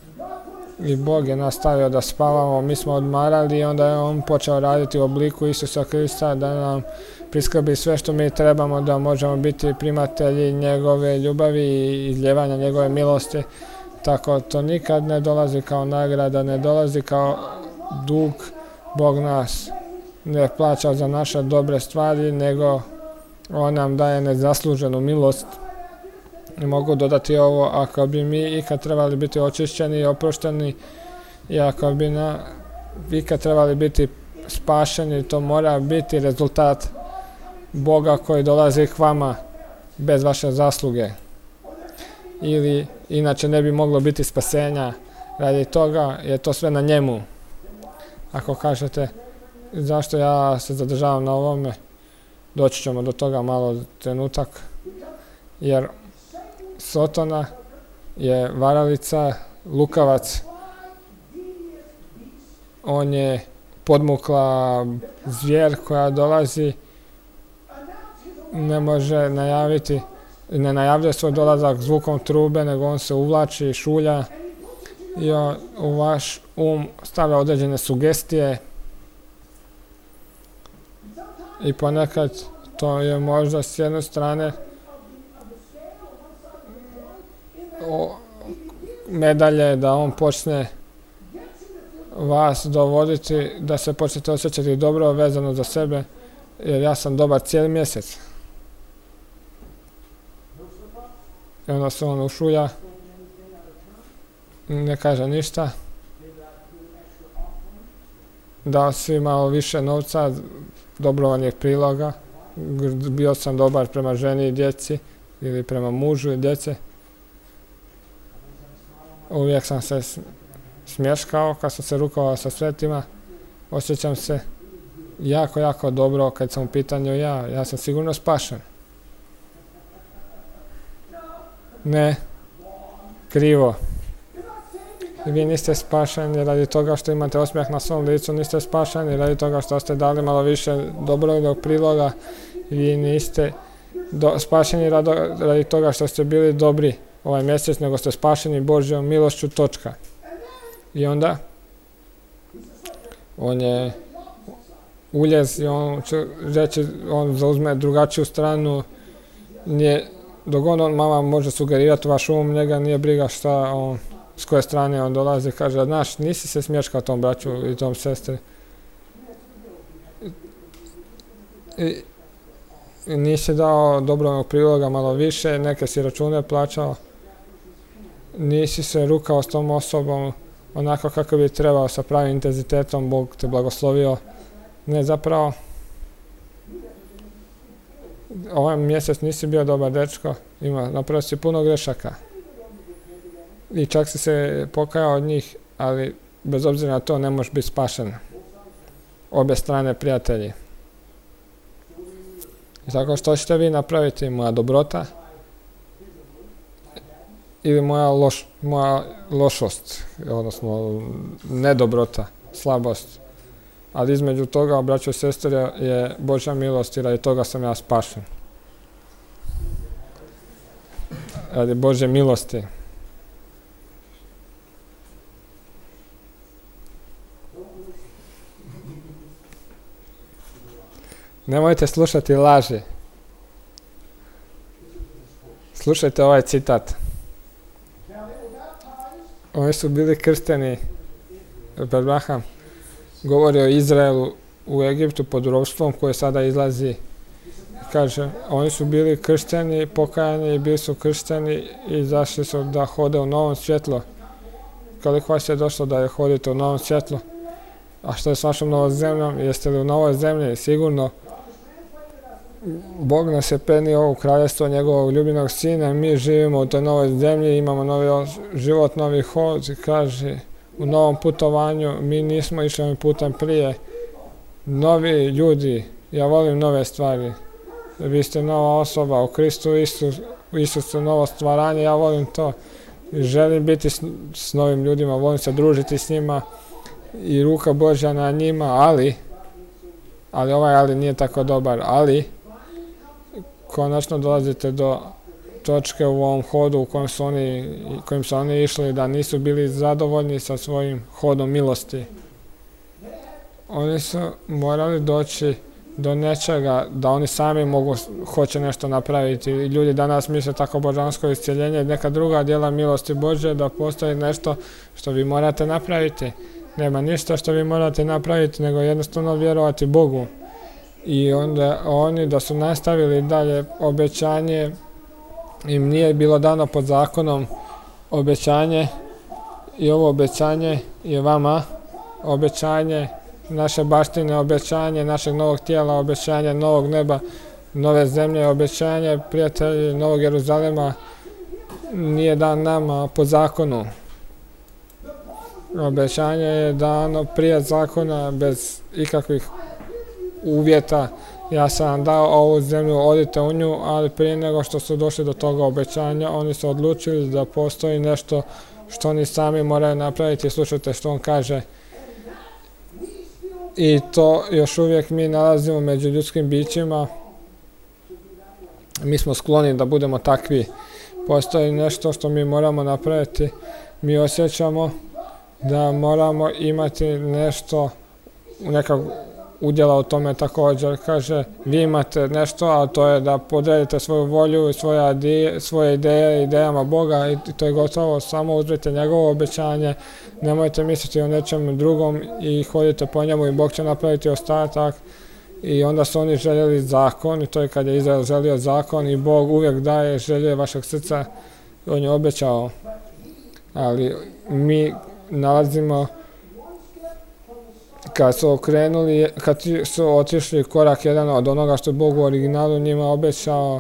I Bog je nastavio da spavamo, mi smo odmarali i onda je on počeo raditi u obliku Isusa Krista da nam priskrbi sve što mi trebamo da možemo biti primatelji njegove ljubavi i izljevanja njegove milosti. Tako to nikad ne dolazi kao nagrada, ne dolazi kao dug. Bog nas ne plaća za naše dobre stvari, nego on nam daje nezasluženu milost. I mogu dodati ovo, ako bi mi ikad trebali biti očišćeni i oprošteni i ako bi na, ikad trebali biti spašeni, to mora biti rezultat Boga koji dolazi k vama bez vaše zasluge. ili inače ne bi moglo biti spasenja. Radi toga je to sve na njemu. Ako kažete zašto ja se zadržavam na ovome, doći ćemo do toga malo trenutak, jer Sotona je varalica, lukavac, on je podmukla zvijer koja dolazi, ne može najaviti, ne najavljuje svoj dolazak zvukom trube, nego on se uvlači, šulja i on u vaš um stavlja određene sugestije i ponekad to je možda s jedne strane o, medalje da on počne vas dovoditi da se počnete osjećati dobro vezano za sebe, jer ja sam dobar cijeli mjesec. I onda se on ušulja, ne kaže ništa, dao si malo više novca, dobrovoljnih priloga, bio sam dobar prema ženi i djeci ili prema mužu i djece. Uvijek sam se smješkao kad sam se rukovao sa svetima, osjećam se jako, jako dobro kad sam u pitanju ja, ja sam sigurno spašen. Ne, krivo. Vi niste spašeni radi toga što imate osmijeh na svom licu, niste spašeni radi toga što ste dali malo više dobrovoljnog priloga, vi niste do, spašeni radi, radi toga što ste bili dobri ovaj mjesec, nego ste spašeni Božjom milošću, točka. I onda on je uljez i on će reći, on zauzme drugačiju stranu, nije, dok on, on mama može sugerirati vaš um, njega nije briga šta on, s koje strane on dolazi, kaže, znaš, nisi se smješkao tom braću i tom sestri. I, i nisi dao dobrovoljnog priloga malo više, neke si račune plaćao, nisi se rukao s tom osobom onako kako bi trebao, sa pravim intenzitetom, Bog te blagoslovio. Ne, zapravo, ovaj mjesec nisi bio dobar dečko, ima, napravio si puno grešaka. I čak si se pokajao od njih, ali bez obzira na to ne možeš biti spašen. Obje strane prijatelji. I tako što ćete vi napraviti? Moja dobrota ili moja, loš, moja lošost, odnosno nedobrota, slabost. Ali između toga, braćo i sestre, je Božja milost i radi toga sam ja spašen. Radi Božje milosti. Nemojte slušati laži. Slušajte ovaj citat. Oni su bili kršteni, Abraham govori o Izraelu u Egiptu pod ropstvom koje sada izlazi. Kaže, oni su bili kršteni, pokajani i bili su kršteni i zašli su da hode u novom svjetlu. Koliko vas je došlo da je hodite u novom svjetlu? A što je s vašom novom zemljom? Jeste li u novoj zemlji? Sigurno. Bog nas je penio u kraljevstvo njegovog ljubljenog sina, mi živimo u toj novoj zemlji, imamo novi život, novi hod, kaže, u novom putovanju, mi nismo išli ovim putem prije. Novi ljudi, ja volim nove stvari, vi ste nova osoba, u Kristu Isus, Isusu novo stvaranje, ja volim to, želim biti s, s novim ljudima, volim se družiti s njima i ruka Božja na njima, ali, ali ovaj ali nije tako dobar, ali, konačno dolazite do točke u ovom hodu u kojem su oni, kojim su oni išli, da nisu bili zadovoljni sa svojim hodom milosti. Oni su morali doći do nečega da oni sami mogu, hoće nešto napraviti. Ljudi danas misle tako božansko iscjeljenje, neka druga djela milosti Božje, da postoji nešto što vi morate napraviti. Nema ništa što vi morate napraviti, nego jednostavno vjerovati Bogu. I onda oni da su nastavili dalje, obećanje im nije bilo dano pod zakonom, obećanje i ovo obećanje je vama, obećanje naše baštine, obećanje našeg novog tijela, obećanje novog neba, nove zemlje, obećanje prijatelji novog Jeruzalema, nije dan nama po zakonu. Obećanje je dano prije zakona, bez ikakvih uvjeta. Ja sam vam dao ovu zemlju, odite u nju, ali prije nego što su došli do toga obećanja, oni su odlučili da postoji nešto što oni sami moraju napraviti. Slušajte što on kaže. I to još uvijek mi nalazimo među ljudskim bićima. Mi smo skloni da budemo takvi. Postoji nešto što mi moramo napraviti. Mi osjećamo da moramo imati nešto, nekak udjela u tome također. Kaže, vi imate nešto, a to je da podredite svoju volju i svoje, svoje ideje idejama Boga i to je gotovo. Samo uzmite njegovo obećanje, nemojte misliti o nečem drugom i hodite po njemu i Bog će napraviti ostatak. I onda su oni željeli zakon i to je kad je Izrael želio zakon i Bog uvijek daje želje vašeg srca. On je obećao, ali mi nalazimo kad su okrenuli, kad su otišli korak jedan od onoga što Bog u originalu njima obećao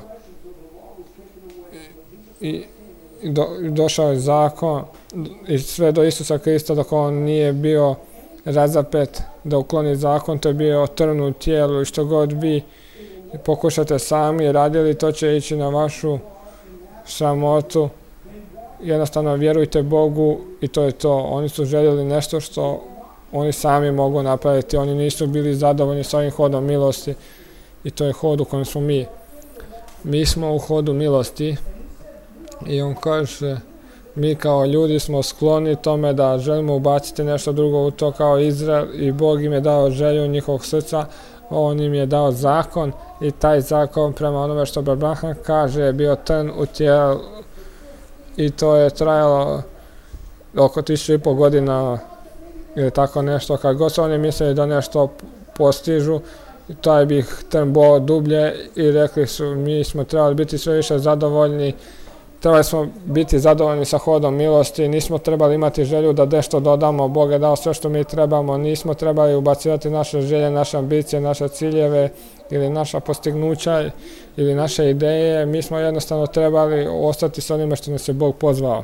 i, i do, došao je zakon i sve do Isusa Krista dok on nije bio razapet da ukloni zakon, to je bio trn u tijelu i što god vi pokušate sami radili, to će ići na vašu sramotu. Jednostavno vjerujte Bogu i to je to. Oni su željeli nešto što oni sami mogu napraviti. Oni nisu bili zadovoljni s ovim hodom milosti i to je hod u kojem smo mi. Mi smo u hodu milosti i on kaže, mi kao ljudi smo skloni tome da želimo ubaciti nešto drugo u to kao Izrael i Bog im je dao želju njihovog srca. On im je dao zakon i taj zakon prema onome što Abraham kaže je bio trn u tijelu i to je trajalo oko tisuću i pol godina ili tako nešto. Kad god su oni mislili da nešto postižu, taj bi ih trn boo dublje i rekli su mi smo trebali biti sve više zadovoljni. Trebali smo biti zadovoljni sa hodom milosti, nismo trebali imati želju da nešto dodamo, Bog je dao sve što mi trebamo, nismo trebali ubacivati naše želje, naše ambicije, naše ciljeve ili naša postignuća ili naše ideje, mi smo jednostavno trebali ostati s onime što nas je Bog pozvao.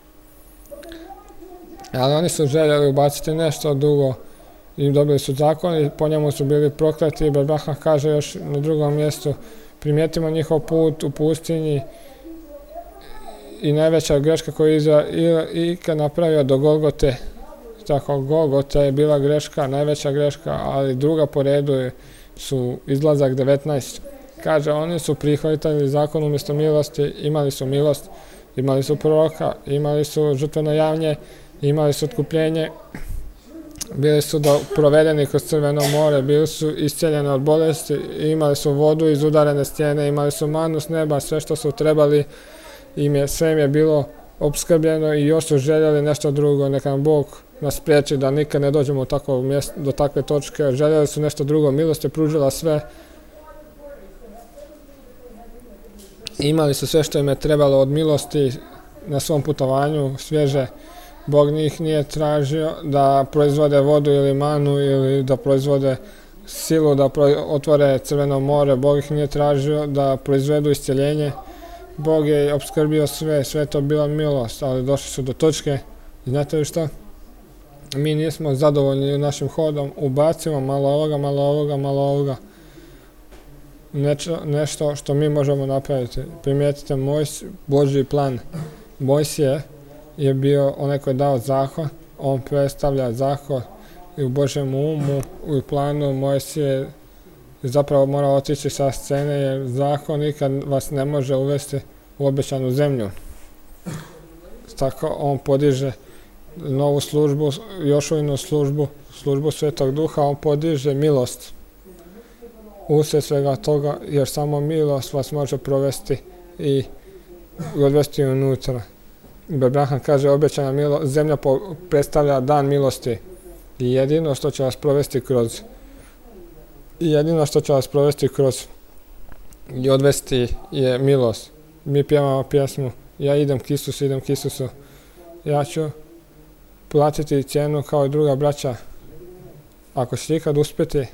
Ali oni su željeli ubaciti nešto drugo i dobili su zakon i po njemu su bili prokleti. Abraham kaže još na drugom mjestu, primijetimo njihov put u pustinji i najveća greška koju je Izrael ikad napravio do Golgote. Tako, Golgota je bila greška, najveća greška, ali druga po redu su izlazak devetnaest. Kaže, oni su prihvatili zakon umjesto milosti, imali su milost, imali su proroka, imali su žrtveno javnje, imali su otkupljenje, bili su do, provedeni kroz Crveno more, bili su iscijeljeni od bolesti, imali su vodu iz udarene stijene, imali su manu s neba, sve što su trebali, im je, sve im je bilo opskrbljeno i još su željeli nešto drugo. Neka nam Bog nas spriječi da nikad ne dođemo u takvo mjesto, do takve točke. Željeli su nešto drugo, milost je pružila sve. Imali su sve što im je trebalo od milosti na svom putovanju, svježe. Bog njih nije tražio da proizvode vodu ili manu ili da proizvode silu, da otvore Crveno more. Bog ih nije tražio da proizvedu iscjeljenje. Bog je opskrbio sve, sve to bila milost, ali došli su do točke. Znate li što? Mi nismo zadovoljni našim hodom, ubacimo malo ovoga, malo ovoga, malo ovoga. Nečo, nešto što mi možemo napraviti. Primijetite Mojs, Božji plan. Mojsije je bio onaj koji je dao zakon, on predstavlja zakon i u Božjem umu, u planu Mojsije zapravo mora otići sa scene jer zakon nikad vas ne može uvesti u obećanu zemlju. Tako on podiže novu službu, Jošuinu službu, službu Svetog Duha, on podiže milost. Usred svega toga, jer samo milost vas može provesti i odvesti unutra. Abraham kaže obećana milost, zemlja predstavlja dan milosti i jedino što će vas provesti kroz jedino što će vas provesti kroz i odvesti je milost. Mi pjevamo pjesmu ja idem k Isusu, idem k Isusu. Ja ću platiti cijenu kao i druga braća. Ako ćete ikad uspjeti,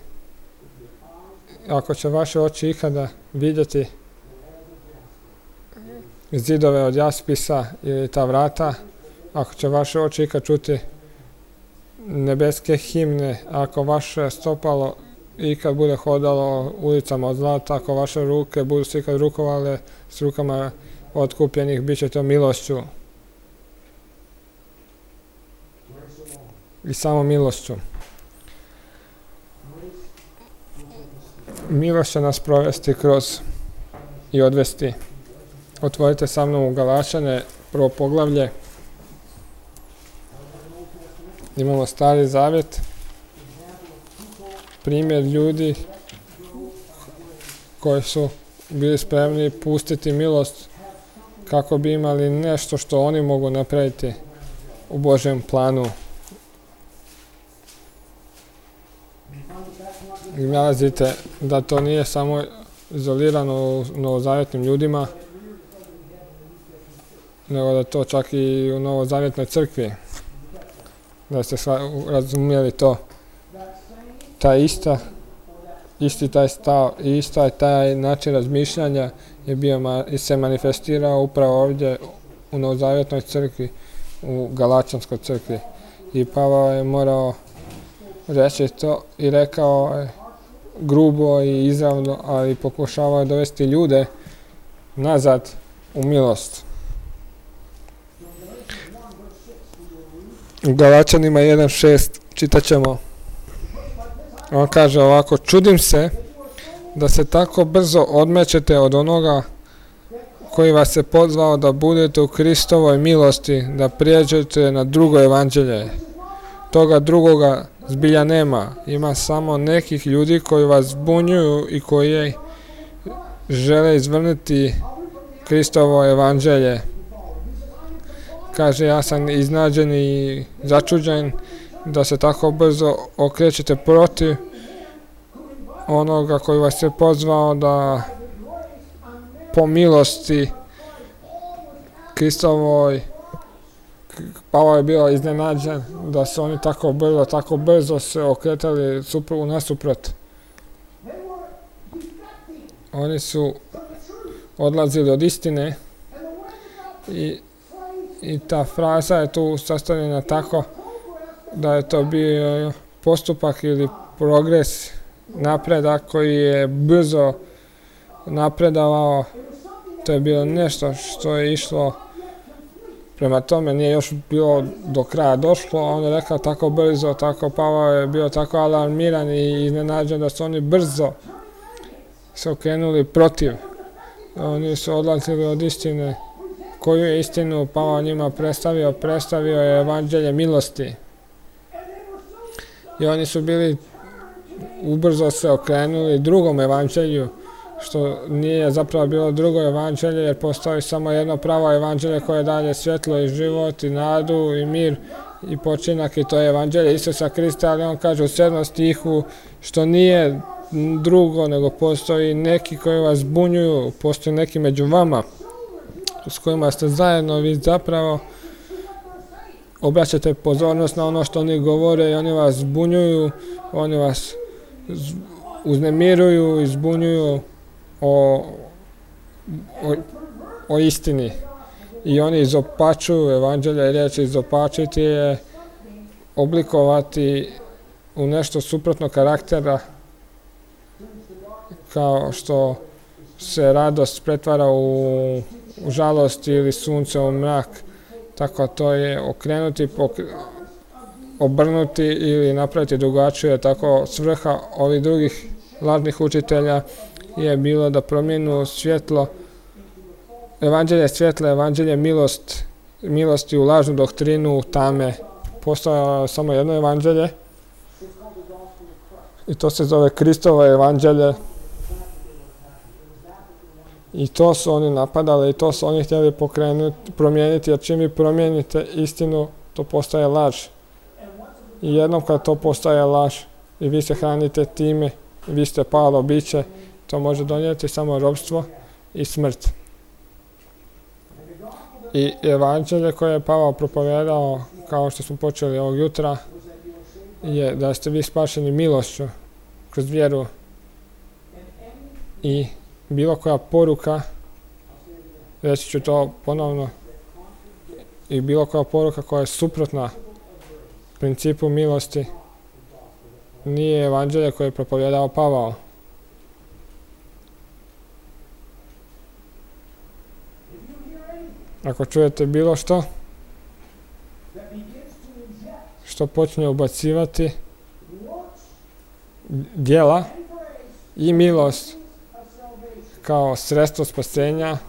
ako će vaše oči ikada vidjeti zidove od jaspisa ili ta vrata, ako će vaše oči ikad čuti nebeske himne, ako vaše stopalo ikad bude hodalo ulicama od zlata, ako vaše ruke budu se ikad rukovale s rukama otkupljenih, bit će to milošću. I samo milošću. Milost će nas provesti kroz i odvesti. Otvorite sa mnom u Galačane, prvo poglavlje. Imamo Stari zavjet, primjer ljudi koji su bili spremni pustiti milost kako bi imali nešto što oni mogu napraviti u Božjem planu. I nalazite da to nije samo izolirano u novozavjetnim ljudima, nego da to čak i u novozavjetnoj crkvi. Da ste razumjeli to. Ta ista, isti taj stav i isto taj način razmišljanja je bio i se manifestirao upravo ovdje u novozavjetnoj crkvi, u Galačanskoj crkvi. I Pavao je morao reći to i rekao je grubo i izravno, ali pokušavao je dovesti ljude nazad u milost. U Galačanima jedan šest čitat ćemo. On kaže ovako: čudim se da se tako brzo odmećete od onoga koji vas je pozvao da budete u Kristovoj milosti, da prijeđete na drugo evanđelje. Toga drugoga zbilja nema. Ima samo nekih ljudi koji vas zbunjuju i koji žele izvrnuti Kristovo evanđelje. Kaže, ja sam iznađen i začuđen da se tako brzo okrećete protiv onoga koji vas je pozvao da po milosti Kristovoj. Pavao je bio iznenađen da su oni tako brzo, tako brzo se okretali supru, nasuprot. Oni su odlazili od istine i, i ta fraza je tu sastavljena tako da je to bio postupak ili progres, napredak koji je brzo napredavao. To je bilo nešto što je išlo prema tome, nije još bilo do kraja došlo. On je rekao tako brzo, tako Pavao je bio tako alarmiran i iznenađen da su oni brzo se okrenuli protiv. Oni su odlazili od istine. Koju je istinu Pavao njima predstavio? Predstavio je evanđelje milosti. I oni su bili ubrzo se okrenuli drugom evanđelju, što nije zapravo bilo drugo evanđelje, jer postoji samo jedno pravo evanđelje koje daje svjetlo i život i nadu i mir i počinak, i to je evanđelje Isusa Krista. Ali on kaže u sedmom stihu što nije drugo, nego postoji neki koji vas zbunjuju, postoji neki među vama s kojima ste zajedno, vi zapravo obraćate pozornost na ono što oni govore i oni vas zbunjuju, oni vas uznemiruju i zbunjuju o, o, o istini. I oni izopačuju evanđelje, riječ izopačiti je oblikovati u nešto suprotno karaktera, kao što se radost pretvara u, u žalost ili sunce u mrak. Tako to je okrenuti, pok- obrnuti ili napraviti drugačije. Tako svrha ovih drugih lažnih učitelja je bilo da promijenu svjetlo, evanđelje svjetla, evanđelje milost, milosti u lažnu doktrinu tame. Postoje samo jedno evanđelje i to se zove Kristovo evanđelje. I to su oni napadali i to su oni htjeli pokrenuti, promijeniti, jer čim vi promijenite istinu, to postaje laž. I jednom kad to postaje laž i vi se hranite time, vi ste palo biće, to može donijeti samo robstvo i smrt. I evanđelje koje je Pavao propovijedao, kao što smo počeli ovog jutra, je da ste vi spašeni milošću kroz vjeru. I bilo koja poruka reći ću to ponovno, i bilo koja poruka koja je suprotna principu milosti nije evanđelje koje je propovijedao Pavao. Ako čujete bilo što što počne ubacivati djela i milost kao sredstvo spasenja,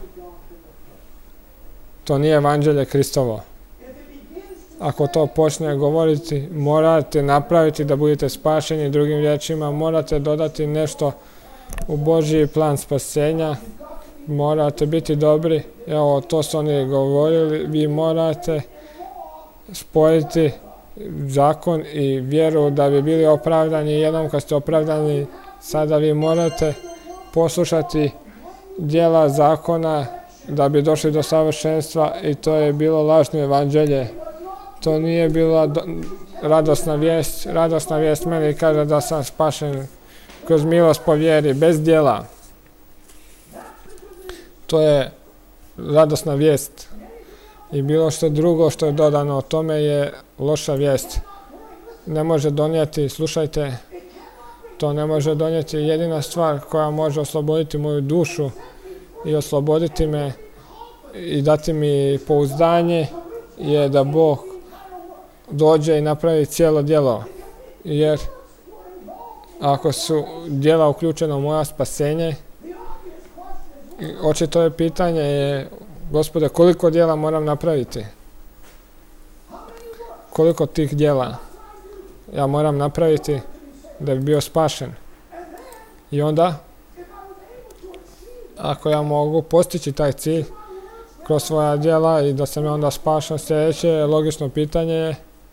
to nije evanđelje Kristovo. Ako to počne govoriti, morate napraviti da budete spašeni, drugim riječima, morate dodati nešto u Božji plan spasenja, morate biti dobri. Evo, to su oni govorili, vi morate spojiti zakon i vjeru da bi bili opravdani. Jednom kad ste opravdani, sada vi morate poslušati djela zakona da bi došli do savršenstva, i to je bilo lažno evanđelje. To nije bila do, radosna vijest. Radosna vijest meni kaže da sam spašen kroz milost po vjeri, bez djela. To je radosna vijest. I bilo što drugo što je dodano o tome je loša vijest. Ne može donijeti, slušajte, to ne može donijeti. Jedina stvar koja može osloboditi moju dušu i osloboditi me i dati mi pouzdanje je da Bog dođe i napravi cijelo djelo. Jer ako su djela uključena u moja spasenje, očito je pitanje je, Gospode, koliko djela moram napraviti? Koliko tih djela ja moram napraviti da bi bio spašen? I onda, ako ja mogu postići taj cilj kroz svoja djela i da sam ja onda spašen, sljedeće logično pitanje je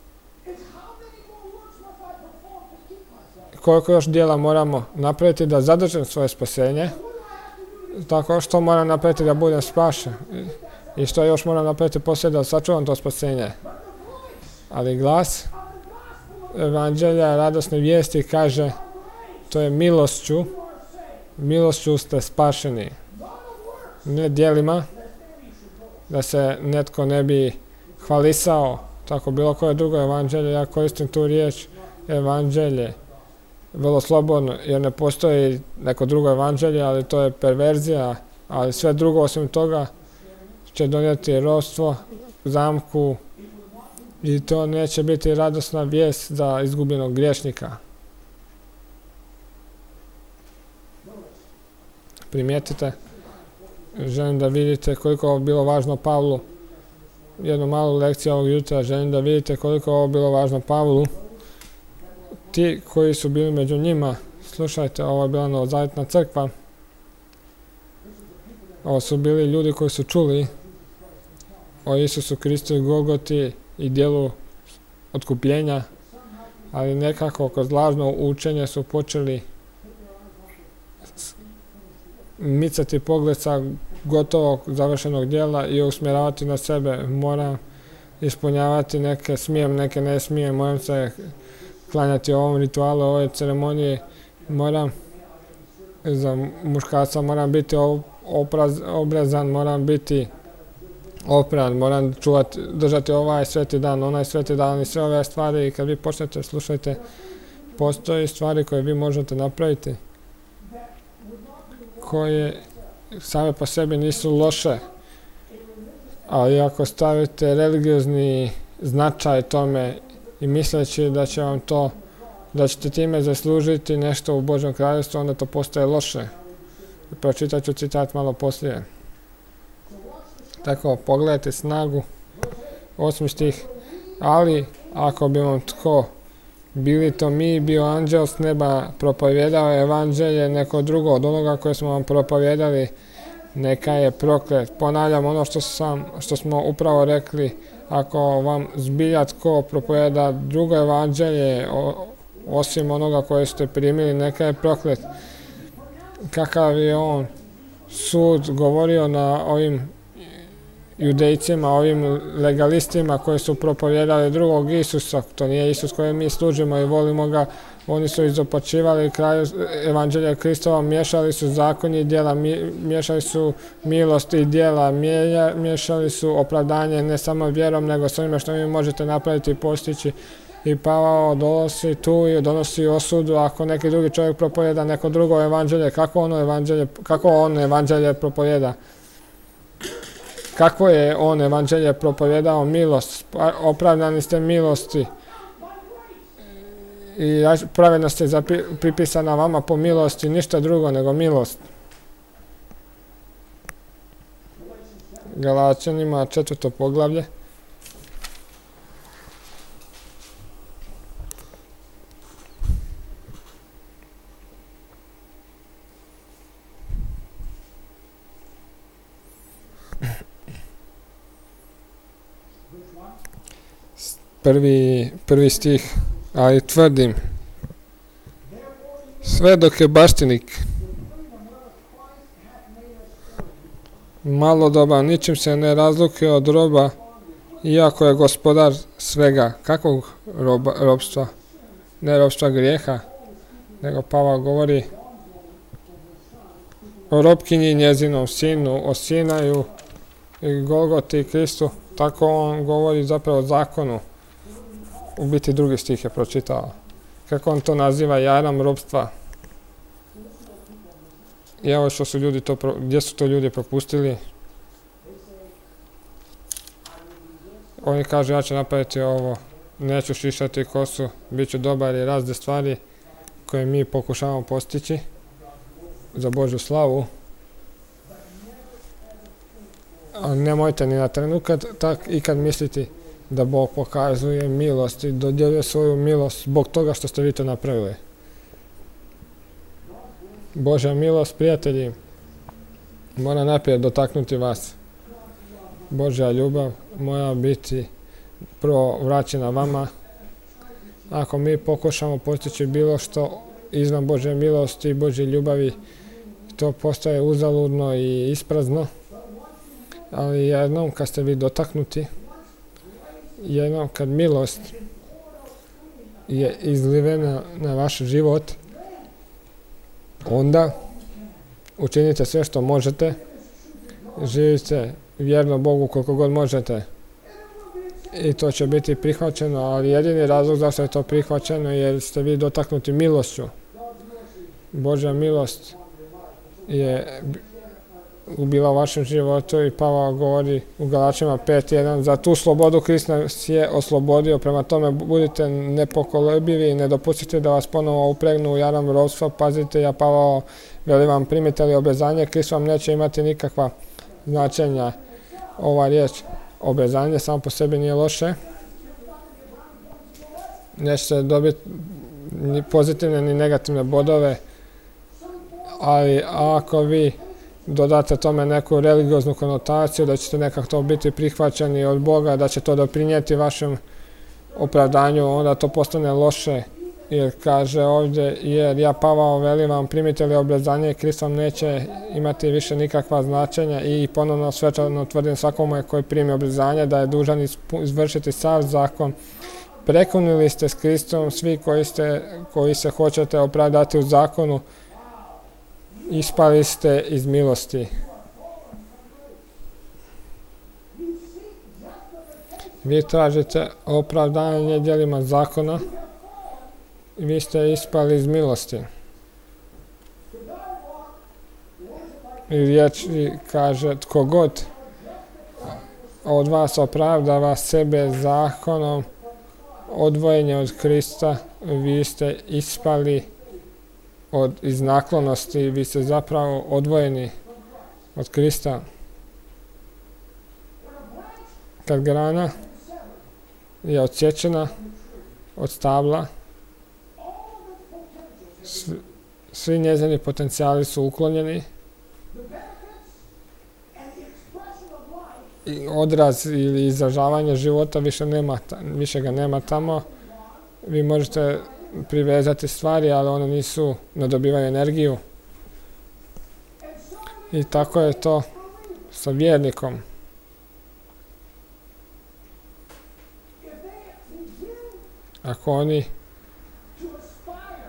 koliko još djela moramo napraviti da zadržim svoje spasenje, tako što moram napraviti da budem spašen i što još moram napraviti poslije da sačuvam to spasenje. Ali glas evanđelja radosne vijesti kaže, to je milošću, milošću ste spašeni, ne djelima, da se netko ne bi hvalisao, tako bilo koje drugo evanđelje. Ja koristim tu riječ evanđelje vrlo slobodno, jer ne postoji neko drugo evanđelje, ali to je perverzija, ali sve drugo osim toga će donijeti ropstvo, zamku, i to neće biti radosna vijest za izgubljenog griješnika. Primijetite, želim da vidite koliko je ovo bilo važno Pavlu. Jednu malu lekciju ovog jutra, želim da vidite koliko je ovo bilo važno Pavlu. Ti koji su bili među njima, slušajte, ovo je bila novozavjetna crkva. Ovo su bili ljudi koji su čuli o Isusu Kristu i Golgoti i djelu otkupljenja, ali nekako kroz lažno učenje su počeli micati pogled sa gotovog završenog djela i usmjeravati na sebe. Moram ispunjavati neke, smijem, neke ne smijem, moram se klanjati ovom ritualu, ovoj ceremoniji, moram za muškarca moram biti opraz, obrezan, moram biti opran, moram čuvati, držati ovaj sveti dan, onaj sveti dan i sve ove stvari. I kad vi počnete, slušajte, postoji stvari koje vi možete napraviti, koje same po sebi nisu loše, ali ako stavite religiozni značaj tome i misleći da će vam to, da ćete time zaslužiti nešto u Božjem kraljevstvu, onda to postaje loše. Pročitat ću citat malo poslije. Tako, pogledajte snagu, osmi stih. Ali ako bi vam tko, bili to mi, bio anđel s neba, propovijedao evanđelje neko drugo od onoga koje smo vam propovijedali, neka je proklet. Ponavljam ono što, sam, što smo upravo rekli, ako vam zbilja tko propovijeda drugo evanđelje o, osim onoga koje ste primili, neka je proklet. Kakav je on sud govorio na ovim judejcima, ovim legalistima koji su propovijedali drugog Isusa, to nije Isus kojem mi služimo i volimo ga, Oni su izopačivali kraju evanđelja Kristova, miješali su zakon i djela, miješali su milost i djela, miješali su opravdanje ne samo vjerom, nego s onime što vi možete napraviti i postići. I Pavao donosi tu i donosi osudu ako neki drugi čovjek propovjeda neko drugo evanđelje, kako ono evanđelje, kako on evanđelje propovjeda. Kako je on evanđelje propovjedao? Milost, opravdani ste milosti. I pravednost je pripisana vama po milosti, ništa drugo nego milost. Galačanima četvrto poglavlje. Prvi, prvi stih, ali tvrdim, sve dok je baštinik malodoban, ničim se ne razlikuje od roba, iako je gospodar svega. Kakvog roba, robstva? Ne robstva grijeha, nego Pavao govori o robkinji i njezinom sinu, o Sinaju i Golgoti i Kristu. Tako on govori zapravo o zakonu. U biti drugi stih je pročitao. Kako on to naziva? Jaram robstva. I evo što su ljudi to, gdje su to ljudi propustili? Oni kažu ja ću napraviti ovo, neću šišati kosu, bit ću dobar i razne stvari koje mi pokušavamo postići za Božju slavu. Ali nemojte ni na trenutak tak ikad misliti da Bog pokazuje milost i dodjeljuje svoju milost zbog toga što ste vi to napravili. Božja milost, prijatelji, mora naprijed dotaknuti vas. Božja ljubav mora biti prvo vraćena vama. Ako mi pokušamo postići bilo što izvan Božje milosti i Božje ljubavi, to postaje uzaludno i isprazno. Ali jednom kad ste vi dotaknuti, jednom kad milost je izlivena na vaš život, onda učinite sve što možete, živite vjerno Bogu koliko god možete i to će biti prihvaćeno, ali jedini razlog zašto je to prihvaćeno je jer ste vi dotaknuti milošću. Božja milost je bila u vašem životu i Pavao govori u Galačima pet jedan, za tu slobodu Krist nas je oslobodio, prema tome budite nepokolebljivi i ne dopustite da vas ponovo upregnu u jaram ropstva. Pazite, ja Pavao veli vam, primite li obezanje, Krist vam neće imati nikakva značenja. Ova riječ obezanje samo po sebi nije loše, nećete dobiti ni pozitivne ni negativne bodove, ali ako vi dodate tome neku religioznu konotaciju, da ćete nekako to biti prihvaćeni od Boga, da će to doprinijeti vašem opravdanju, onda to postane loše. Jer kaže ovdje, jer ja Pavao velim vam, primite li obrazanje, Krist vam neće imati više nikakva značenja i ponovno svečano tvrdim svakome koji primi obrazanje da je dužan izvršiti sav zakon. Prekunili ste s Kristom svi koji, ste, koji se hoćete opravdati u zakonu, ispali ste iz milosti. Vi tražite opravdanje djelima zakona i vi ste ispali iz milosti. I riječ kaže, tko god od vas opravdava sebe zakonom, odvojenje od Krista, vi ste ispali od iz naklonosti, vi ste zapravo odvojeni od Krista. Kad grana je odsječena od stabla, svi, svi njezini potencijali su uklonjeni i odraz ili izražavanje života više, nema, više ga nema tamo. Vi možete privezati stvari, ali one nisu, ne dobivaju energiju. I tako je to sa vjernikom. Ako oni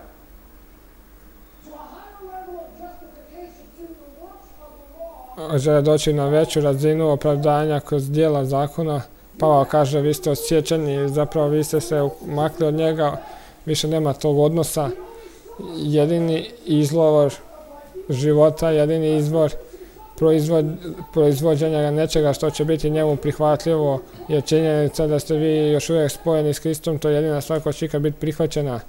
žele doći na veću razinu opravdanja kroz djela zakona. Pavao kaže, vi ste odsječeni, zapravo vi ste se makli od njega, više nema tog odnosa. Jedini izvor života, jedini izvor proizvod, proizvođenja nečega što će biti njemu prihvatljivo je činjenica da ste vi još uvijek spojeni s Kristom, to je jedina stvar koja će ikad biti prihvaćena.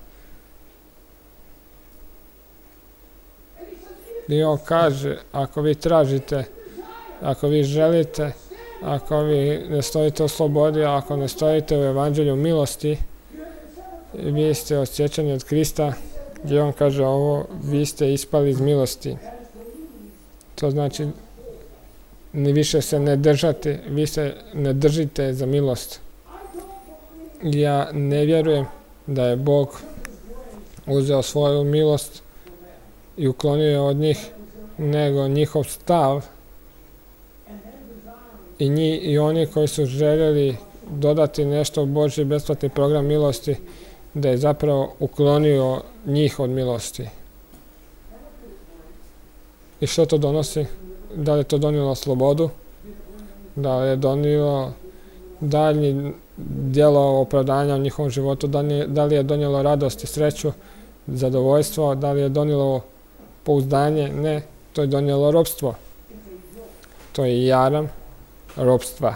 I on kaže, ako vi tražite, ako vi želite, ako vi ne stojite u slobodi, ako ne stojite u evanđelju milosti, vi ste odsječeni od Krista. I on kaže ovo, vi ste ispali iz milosti. To znači, ni više se ne držati, vi se ne držite za milost. Ja ne vjerujem da je Bog uzeo svoju milost i uklonio od njih, nego njihov stav i, nji, i oni koji su željeli dodati nešto u Božji besplatni program milosti, da je zapravo uklonio njih od milosti. I što to donosi? Da li je to donijelo slobodu? Da li je donijelo daljnji djelo opravdanja u njihovom životu? Da li, je, da li je donijelo radost i sreću, zadovoljstvo? Da li je donijelo pouzdanje? Ne, to je donijelo ropstvo. To je jaram ropstva.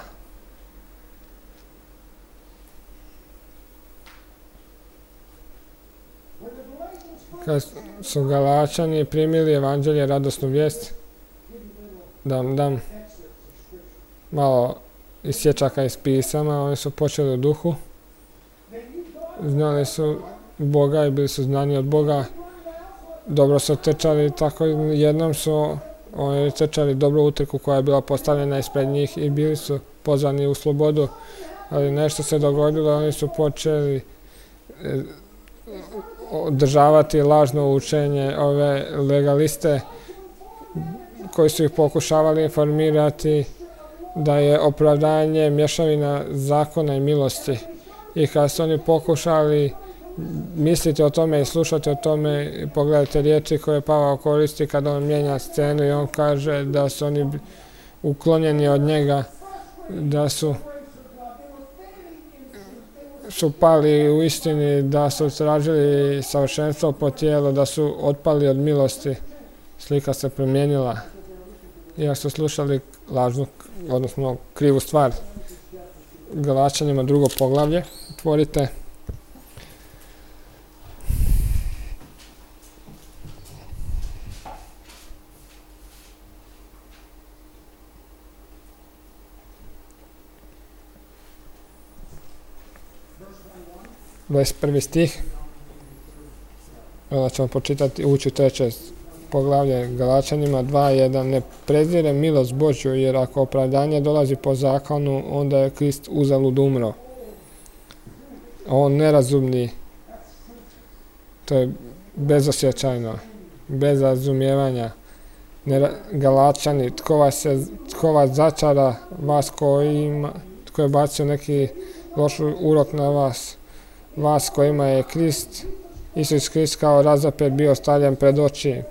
Kad su Galačani primili evanđelje, radosnu vijest, da vam dam malo isječaka iz pisama, oni su počeli u duhu, znali su Boga i bili su znani od Boga, dobro su trčali, tako jednom su oni trčali dobru utrku koja je bila postavljena ispred njih i bili su pozvani u slobodu, ali nešto se dogodilo, oni su počeli e, održavati lažno učenje, ove legaliste koji su ih pokušavali informirati da je opravdanje mješavina zakona i milosti. I kad su oni pokušali misliti o tome i slušati o tome, pogledajte riječi koje Pavao koristi kada on mijenja scenu i on kaže da su oni uklonjeni od njega, da su su pali u istini, da su tražili savršenstvo po tijelu, da su otpali od milosti. Slika se promijenila. Iako su slušali lažnu, odnosno krivu stvar. Galačanima drugo poglavlje. Otvorite. dvadeset prvi stih. Onda ćemo počitati, ući u treće poglavlje Galačanima dva jedan. Ne prezirem milost Božju, jer ako opravdanje dolazi po zakonu, onda je Krist uzalud umro. On nerazumni, to je bezosjećajno, bez razumijevanja. Galačani, tko vas, se, tko vas začara, vas koji ima, tko je bacio neki loš urok na vas, vas kojima je Krist, Isus Krist kao razapet bio stavljen pred oči.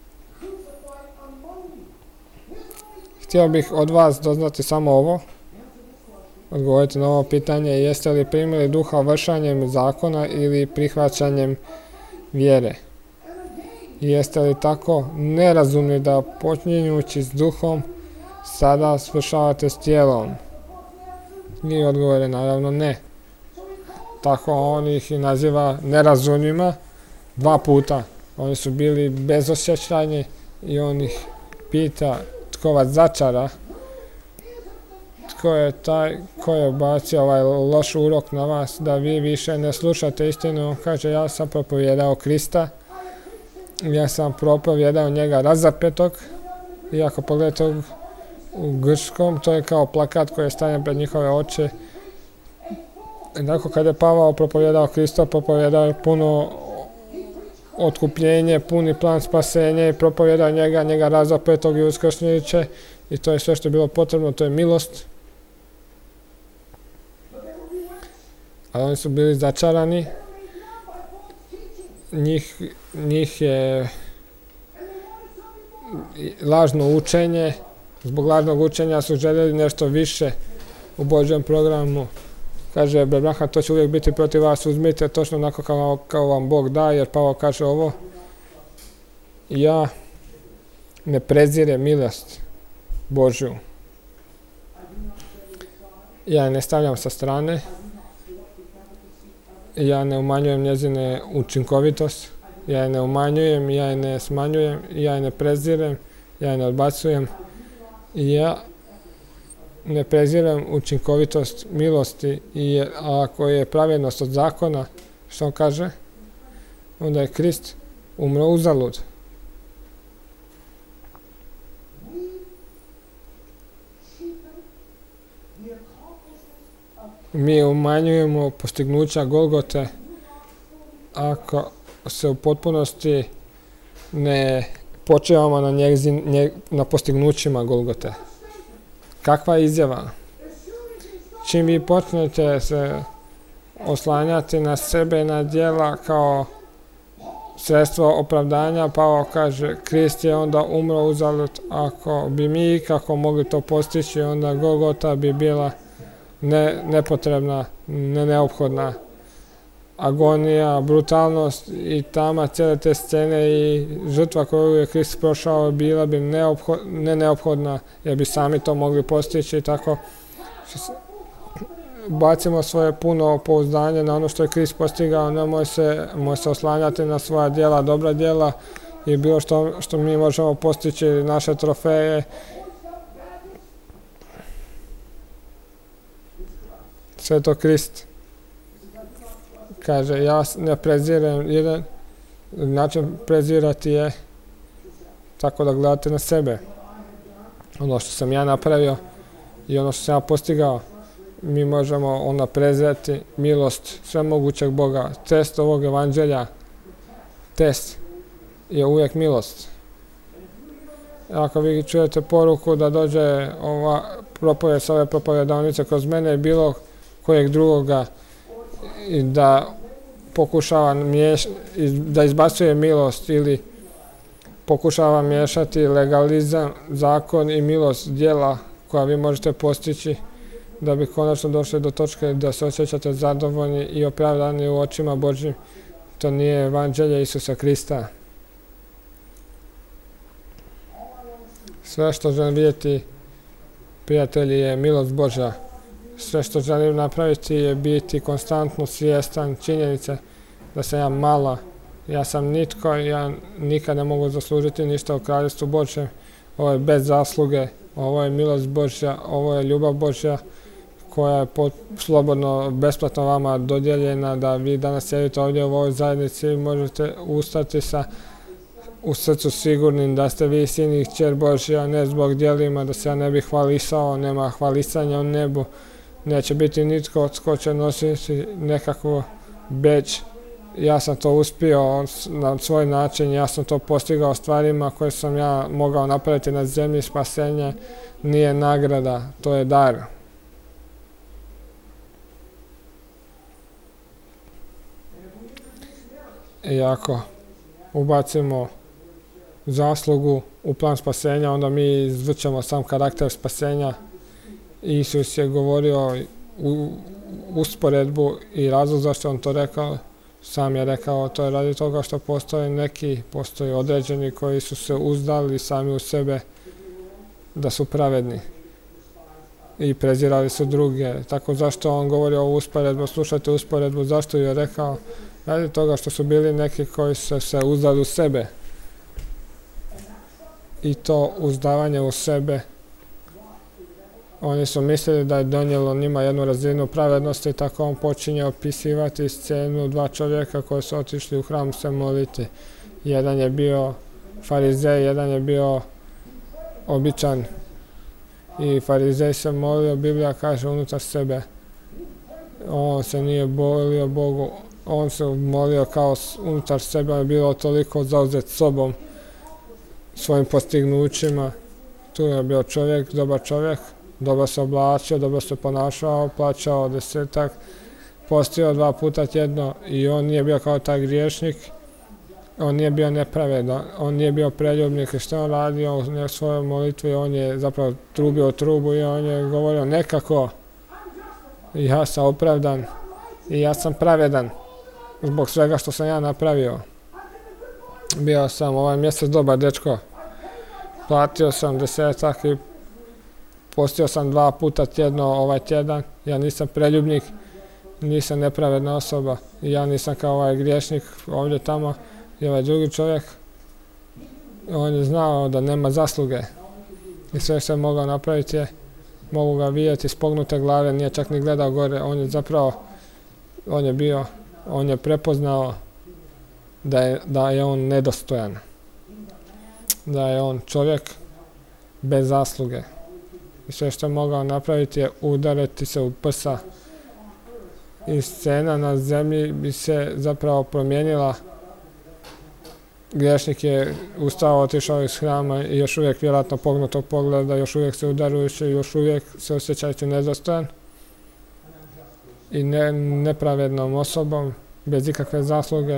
Htio bih od vas doznati samo ovo, odgovoriti na ovo pitanje, jeste li primili duha vršanjem zakona ili prihvaćanjem vjere? Jeste li tako nerazumni da počinjući s duhom sada svršavate s tijelom? I odgovor je naravno ne. Tako on ih i naziva nerazumnima dva puta. Oni su bili bezosjećajni i on ih pita tko vas začara, tko je taj ko je bacio ovaj loš urok na vas da vi više ne slušate istinu. On kaže, ja sam propovjedao Krista, ja sam propovjedao njega razapetog, i ako pogledate u, u grčkom, to je kao plakat koji je stavljen pred njihove oči. Dakle, kada je Pavao propovjedao Krista, propovjedao je puno otkupljenje, puni plan spasenja i propovjedao njega, njega razapetog i uskrsnujuće, i to je sve što je bilo potrebno, to je milost. Ali oni su bili začarani, njih, njih je lažno učenje Zbog lažnog učenja su željeli nešto više u Božjem programu. Kaže Abraham, to će uvijek biti protiv vas, uzmite točno onako kao, kao vam Bog da, jer Pavao kaže ovo: ja ne prezirem milost Božju. Ja ne stavljam sa strane, ja ne umanjujem njezine učinkovitost, ja je ne umanjujem, ja je ne smanjujem, ja je ne prezirem, ja je ne odbacujem. Ja ne prezirem učinkovitost milosti, i ako je pravednost od zakona, što on kaže, onda je Krist umro uzalud. Mi umanjujemo postignuća Golgote ako se u potpunosti ne počivamo na, njezin, nje, na postignućima Golgote. Kakva izjava? Čim vi počnete se oslanjati na sebe i na djela kao sredstvo opravdanja, Pavao kaže, Krist je onda umro uzalud. Ako bi mi ikako mogli to postići, onda Golgota bi bila ne, nepotrebna, ne neophodna. Agonija, brutalnost i tama cijele te scene i žrtva koju je Krist prošao bila bi neopho, ne neophodna, jer bi sami to mogli postići. Tako bacimo svoje puno pouzdanje na ono što je Krist postigao, nemoj se, moj se oslanjati na svoja djela, dobra djela i bilo što, što mi možemo postići, naše trofeje. Sve to Krist kaže, ja ne prezirem. Jedan način prezirati je tako da gledate na sebe. Ono što sam ja napravio i ono što sam ja postigao, mi možemo onda prezirati milost svemogućeg Boga. Test ovog evanđelja, test je uvijek milost. Ako vi čujete poruku da dođe ova propovjed s ove propovjedavnice kroz mene, bilo kojeg drugoga, i da pokušava miješ, da izbacuje milost ili pokušava miješati legalizam, zakon i milost djela koja vi možete postići da bi konačno došli do točke da se osjećate zadovoljni i opravdani u očima Božjim. To nije evanđelje Isusa Krista. Sve što želim vidjeti, prijatelji, je milost Božja. Sve što želim napraviti je biti konstantno svjestan činjenice da sam ja mala, ja sam nitko, ja nikad ne mogu zaslužiti ništa u kraljevstvu Božjem. Ovo je bez zasluge, ovo je milost Božja, ovo je ljubav Božja koja je pot, slobodno, besplatno vama dodijeljena, da vi danas sjedite ovdje u ovoj zajednici i možete ustati sa u srcu sigurnim da ste vi sin i kćer Božja, ne zbog djelima, da se ja ne bih hvalisao, nema hvalisanja u nebu. Neće biti nitko tko će nositi nekakvo beč. Ja sam to uspio na svoj način, ja sam to postigao stvarima koje sam ja mogao napraviti na zemlji. Spasenje nije nagrada, to je dar. I ako ubacimo zaslugu u plan spasenja, onda mi izvrćemo sam karakter spasenja. Isus je govorio u usporedbu i razlog zašto on to rekao, sam je rekao, to je radi toga što postoje neki, postoje određeni koji su se uzdali sami u sebe da su pravedni i prezirali su druge. Tako zašto on govori o usporedbu, slušajte usporedbu, zašto je rekao, radi toga što su bili neki koji su se uzdali u sebe. I to uzdavanje u sebe, oni su mislili da je donijelo njima jednu razinu pravednosti, tako on počinje opisivati scenu dva čovjeka koji su otišli u hram se moliti. Jedan je bio farizej, jedan je bio običan. I farizej se molio, Biblija kaže, unutar sebe. On se nije molio Bogu, on se molio kao unutar sebe, on je bilo toliko zauzet sobom, svojim postignućima. Tu je bio čovjek, dobar čovjek, dobro se oblačio, dobro se ponašao, plaćao desetak, postio dva puta tjedno i on nije bio kao taj griješnik, On nije bio nepravedan, on nije bio preljubnik i što on radio u svojoj molitvi, on je zapravo trubio trubu i on je govorio nekako ja sam opravdan i ja sam pravedan zbog svega što sam ja napravio. Bio sam ovaj mjesec dobar dečko, platio sam desetak i postio sam dva puta tjedno ovaj tjedan, ja nisam preljubnik, nisam nepravedna osoba i ja nisam kao ovaj griješnik ovdje tamo i ovaj drugi čovjek. On je znao da nema zasluge i sve što je mogao napraviti je, mogu ga vidjeti s pognute glave, nije čak ni gledao gore, on je zapravo, on je bio, on je prepoznao da je, da je on nedostojan, da je on čovjek bez zasluge i sve što je mogao napraviti je udariti se u prsa i scena na zemlji bi se zapravo promijenila. Griješnik je ustao, otišao iz hrama i još uvijek vjerojatno pognutog pogleda, još uvijek se udarujući, još uvijek se osjećajući nedostojan i ne, nepravednom osobom, bez ikakve zasluge.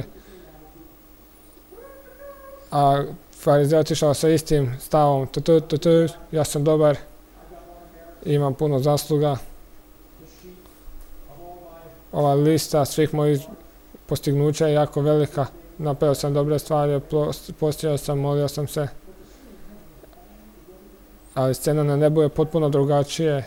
A farizej otišao sa istim stavom, tutu, tutu, ja sam dobar, imam puno zasluga. Ova lista svih mojih postignuća je jako velika. Napravio sam dobre stvari, postio sam, molio sam se. Ali scena na nebu je potpuno drugačije.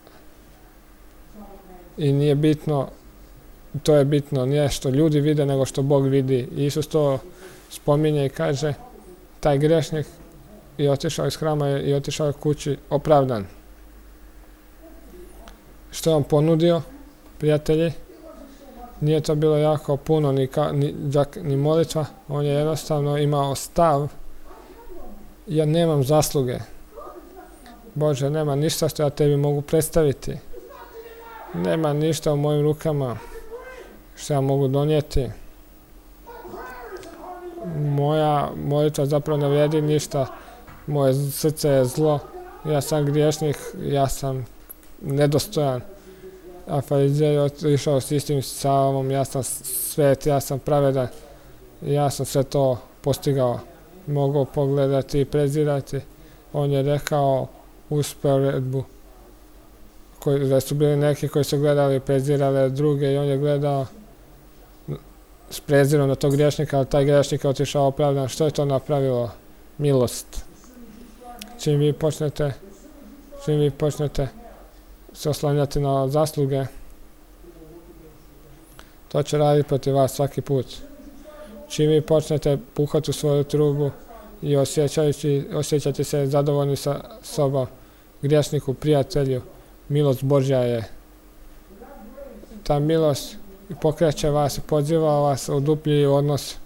I nije bitno, to je bitno, nije što ljudi vide, nego što Bog vidi. I Isus to spominje i kaže, taj grešnik je otišao iz hrama i otišao kući opravdan. Što je on ponudio, prijatelji? Nije to bilo jako puno, ni, ka, ni, džak, ni molitva, on je jednostavno imao stav, ja nemam zasluge. Bože, nema ništa što ja tebi mogu predstaviti. Nema ništa u mojim rukama što ja mogu donijeti. Moja molitva zapravo ne vrijedi ništa, moje srce je zlo, ja sam griješnik, ja sam nedostojan. A farizej je išao s istim stavom, ja sam svet, ja sam pravedan, ja sam sve to postigao, mogu pogledati i prezirati. On je rekao usporedbu, koji, da su bili neki koji su gledali i prezirali druge i on je gledao s prezirom na tog griješnika, ali taj griješnik je otišao opravdan. Što je to napravilo? Milost. Čim vi počnete, čim vi počnete se oslanjati na zasluge, to će raditi protiv vas svaki put. Čim vi počnete puhati u svoju trubu i osjećati se zadovoljni sa sobom, griješniku, prijatelju, milost Božja je. Ta milost pokreće vas i poziva vas u dublji odnos.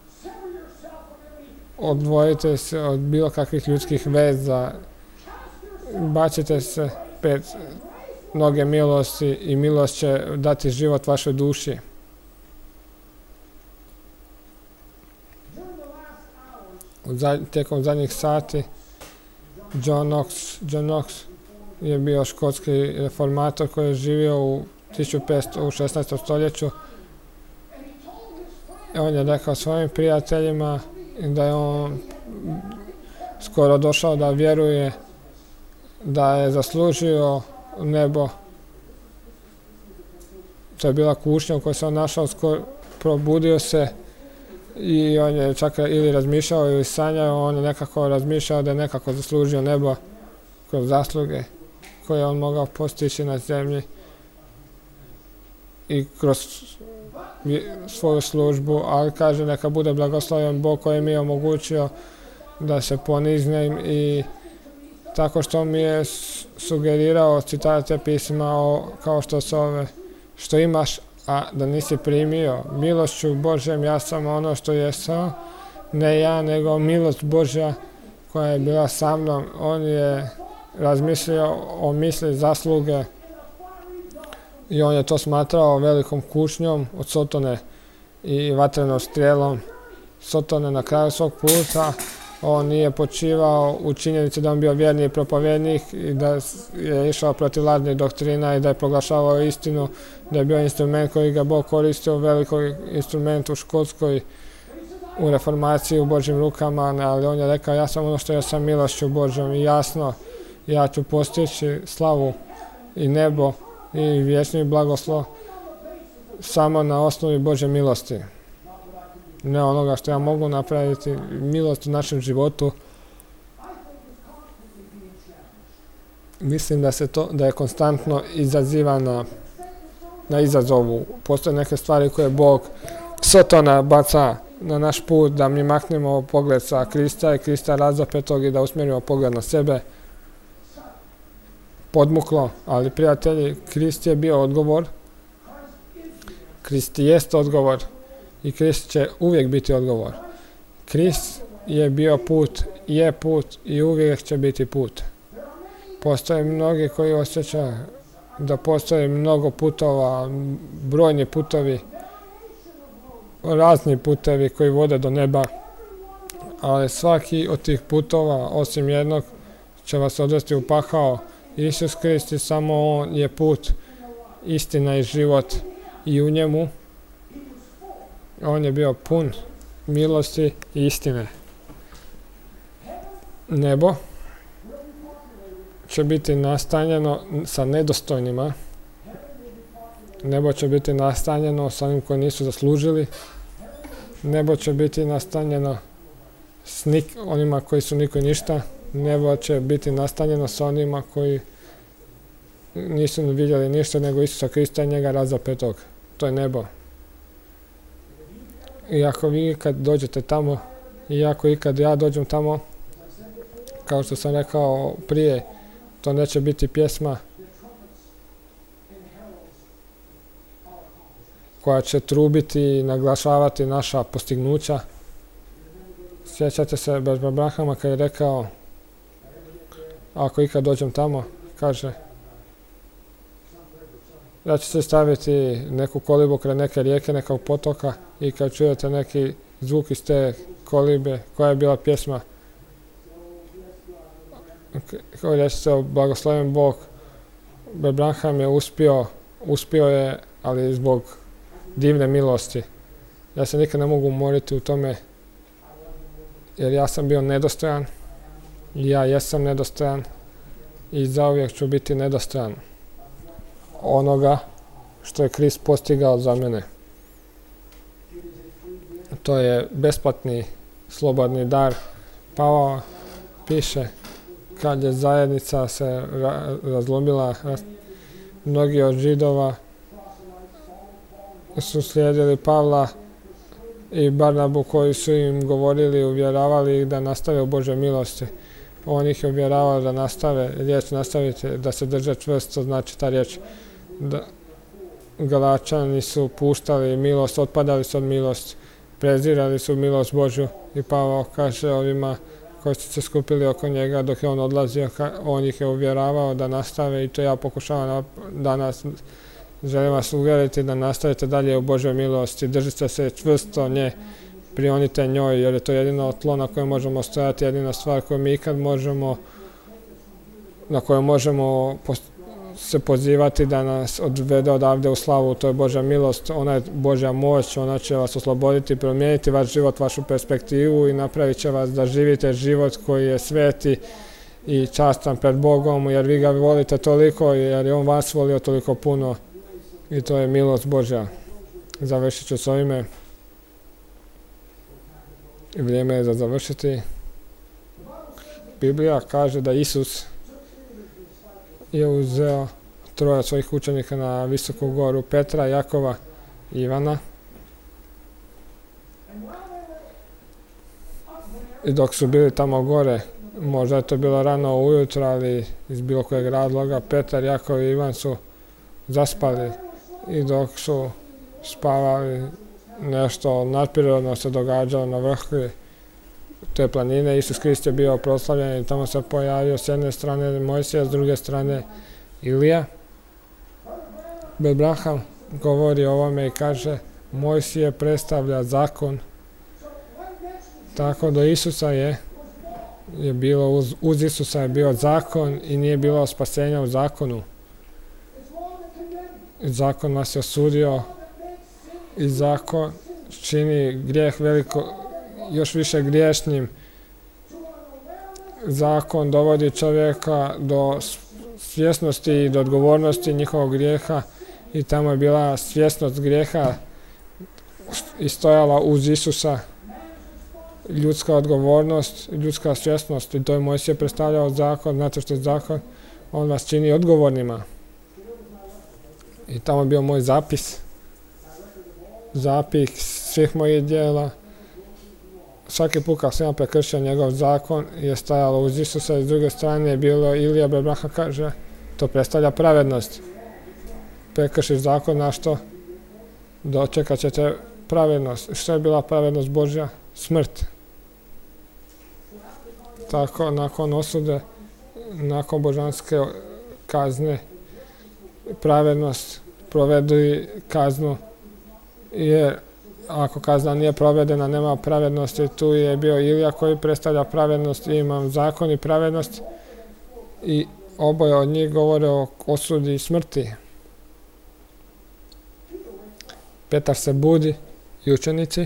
Odvojite se od bilo kakvih ljudskih veza, bacite se pred noge milosti i milost će dati život vašoj duši. Tijekom zadnjih sati John Knox, John Knox je bio škotski reformator koji je živio u, tisuću petsto, u šesnaestom stoljeću. On je rekao svojim prijateljima da je on skoro došao da vjeruje da je zaslužio nebo. To je bila kušnja u kojoj se on našao, skoro probudio se i on je čak ili razmišljao ili sanjao, on je nekako razmišljao da je nekako zaslužio nebo kroz zasluge koje on mogao postići na zemlji i kroz svoju službu, ali kaže neka bude blagosloven Bog koji mi je omogućio da se poniznem i tako što mi je sugerirao citate pisma o, kao što su ove, što imaš, a da nisi primio. Milošću Božjem ja sam ono što jesam, ne ja, nego milost Božja koja je bila sa mnom. On je razmislio o misli zasluge i on je to smatrao velikom kušnjom od Sotone i vatrenom strijelom Sotone na kraju svog puta. On nije počivao u činjenici da on bio vjerni propovjednik i da je išao protiv lažnih doktrina i da je proglašavao istinu, da je bio instrument koji ga Bog koristio, veliko instrument u Škotskoj u reformaciji u Božjim rukama, ali on je rekao ja sam ono što ja sam milošću Božjom i jasno ja ću postići slavu i nebo i vječni blagoslov samo na osnovi Božje milosti. Ne onoga što ja mogu napraviti, milost u našem životu. Mislim da se to, da je konstantno izaziva na, na izazovu. Postoje neke stvari koje Bog Sotona baca na naš put, da mi maknemo pogled sa Krista i Krista razapetog i da usmjerimo pogled na sebe. Podmuklo, ali prijatelji, Krist je bio odgovor. Krist jest odgovor i Krist će uvijek biti odgovor. Krist je bio put, je put i uvijek će biti put. Postoje mnogi koji osjećaju da postoje mnogo putova, brojni putovi, razni putevi koji vode do neba, ali svaki od tih putova, osim jednog, će vas odvesti u pakao. Isus Krist je samo on je put, istina i život i u njemu on je bio pun milosti i istine. Nebo će biti nastanjeno sa nedostojnima. Nebo će biti nastanjeno sa onim koji nisu zaslužili. Nebo će biti nastanjeno s nik, onima koji su niko i ništa. Nebo će biti nastanjeno sa onima koji nisu vidjeli ništa nego Isusa Krista i njega razapetog. To je nebo. I ako vi kad dođete tamo, i ako i kad ja dođem tamo, kao što sam rekao prije, to neće biti pjesma koja će trubiti i naglašavati naša postignuća. Sjećate se Bežba Brahama kad je rekao, ako ikad dođem tamo, kaže, ja ću se staviti neku kolibu kraj neke rijeke, nekog potoka i kad čujete neki zvuk iz te kolibe, koja je bila pjesma, koja se blagosloven Bog, Abraham je uspio, uspio je, ali zbog divne milosti. Ja se nikad ne mogu umoriti u tome, jer ja sam bio nedostojan, ja jesam nedostojan i zauvijek ću biti nedostojan onoga što je Krist postigao za mene. To je besplatni, slobodni dar. Pavao piše, kad je zajednica se ra- razlomila, mnogi od Židova su slijedili Pavla i Barnabu koji su im govorili, uvjeravali ih da nastave u Božoj milosti. On ih je uvjeravao da nastave, riječ nastavite, da se drže čvrsto, znači ta riječ. Da Galačani su puštali milost, otpadali su od milosti, prezirali su milost Božju i Pavao kaže ovima koji su se skupili oko njega dok je on odlazio, on ih je uvjeravao da nastave i to ja pokušavam danas. Želim vas uvjeriti da nastavite dalje u Božoj milosti, držite se čvrsto nje, prionite njoj jer je to jedino tlo na kojem možemo stojati, jedina stvar koju mi ikad možemo, na kojoj možemo se pozivati da nas odvede odavde u slavu, to je Božja milost, ona je Božja moć, ona će vas osloboditi, promijeniti vaš život, vašu perspektivu i napravit će vas da živite život koji je sveti i častan pred Bogom, jer vi ga volite toliko, jer je on vas volio toliko puno i to je milost Božja. Završit ću s ovime. Vrijeme je za završiti. Biblija kaže da Isus je uzeo troje svojih učenika na visoku goru, Petra, Jakova i Ivana. I dok su bili tamo gore, možda je to bilo rano ujutro, ali iz bilo kojeg razloga, Petar, Jakov i Ivan su zaspali i dok su spavali, nešto nadprirodno se događalo na vrhu te planine. Isus Krist je bio proslavljen i tamo se pojavio s jedne strane Mojsija, s druge strane Ilija. Abraham govori o ovome i kaže Mojsije predstavlja zakon, tako da Isusa je, je bilo uz, uz Isusa je bio zakon i nije bilo spasenja u zakonu. Zakon nas je osudio i zakon čini grijeh veliko još više griješnim. Zakon dovodi čovjeka do svjesnosti i do odgovornosti njihovog grijeha i tamo je bila svjesnost grijeha i stojala uz Isusa ljudska odgovornost, ljudska svjesnost i to je Mojsije predstavljao zakon. Znate što je zakon? On vas čini odgovornima. I tamo je bio moj zapis. Zapis svih mojih djela. Svaki put kad sam ja prekršio njegov zakon je stajalo uz Isusa i s druge strane je bilo Ilija Bebraha kaže to predstavlja pravednost. Prekršiš zakon na što? Dočekat ćete pravednost. Što je bila pravednost Božja? Smrt. Tako nakon osude, nakon božanske kazne, pravednost provedu kaznu jer ako kazna nije provedena, nema pravednosti. Tu je bio Ilija koji predstavlja pravednost i imam zakon i pravednost i oboje od njih govore o osudi i smrti. Petar se budi i učenici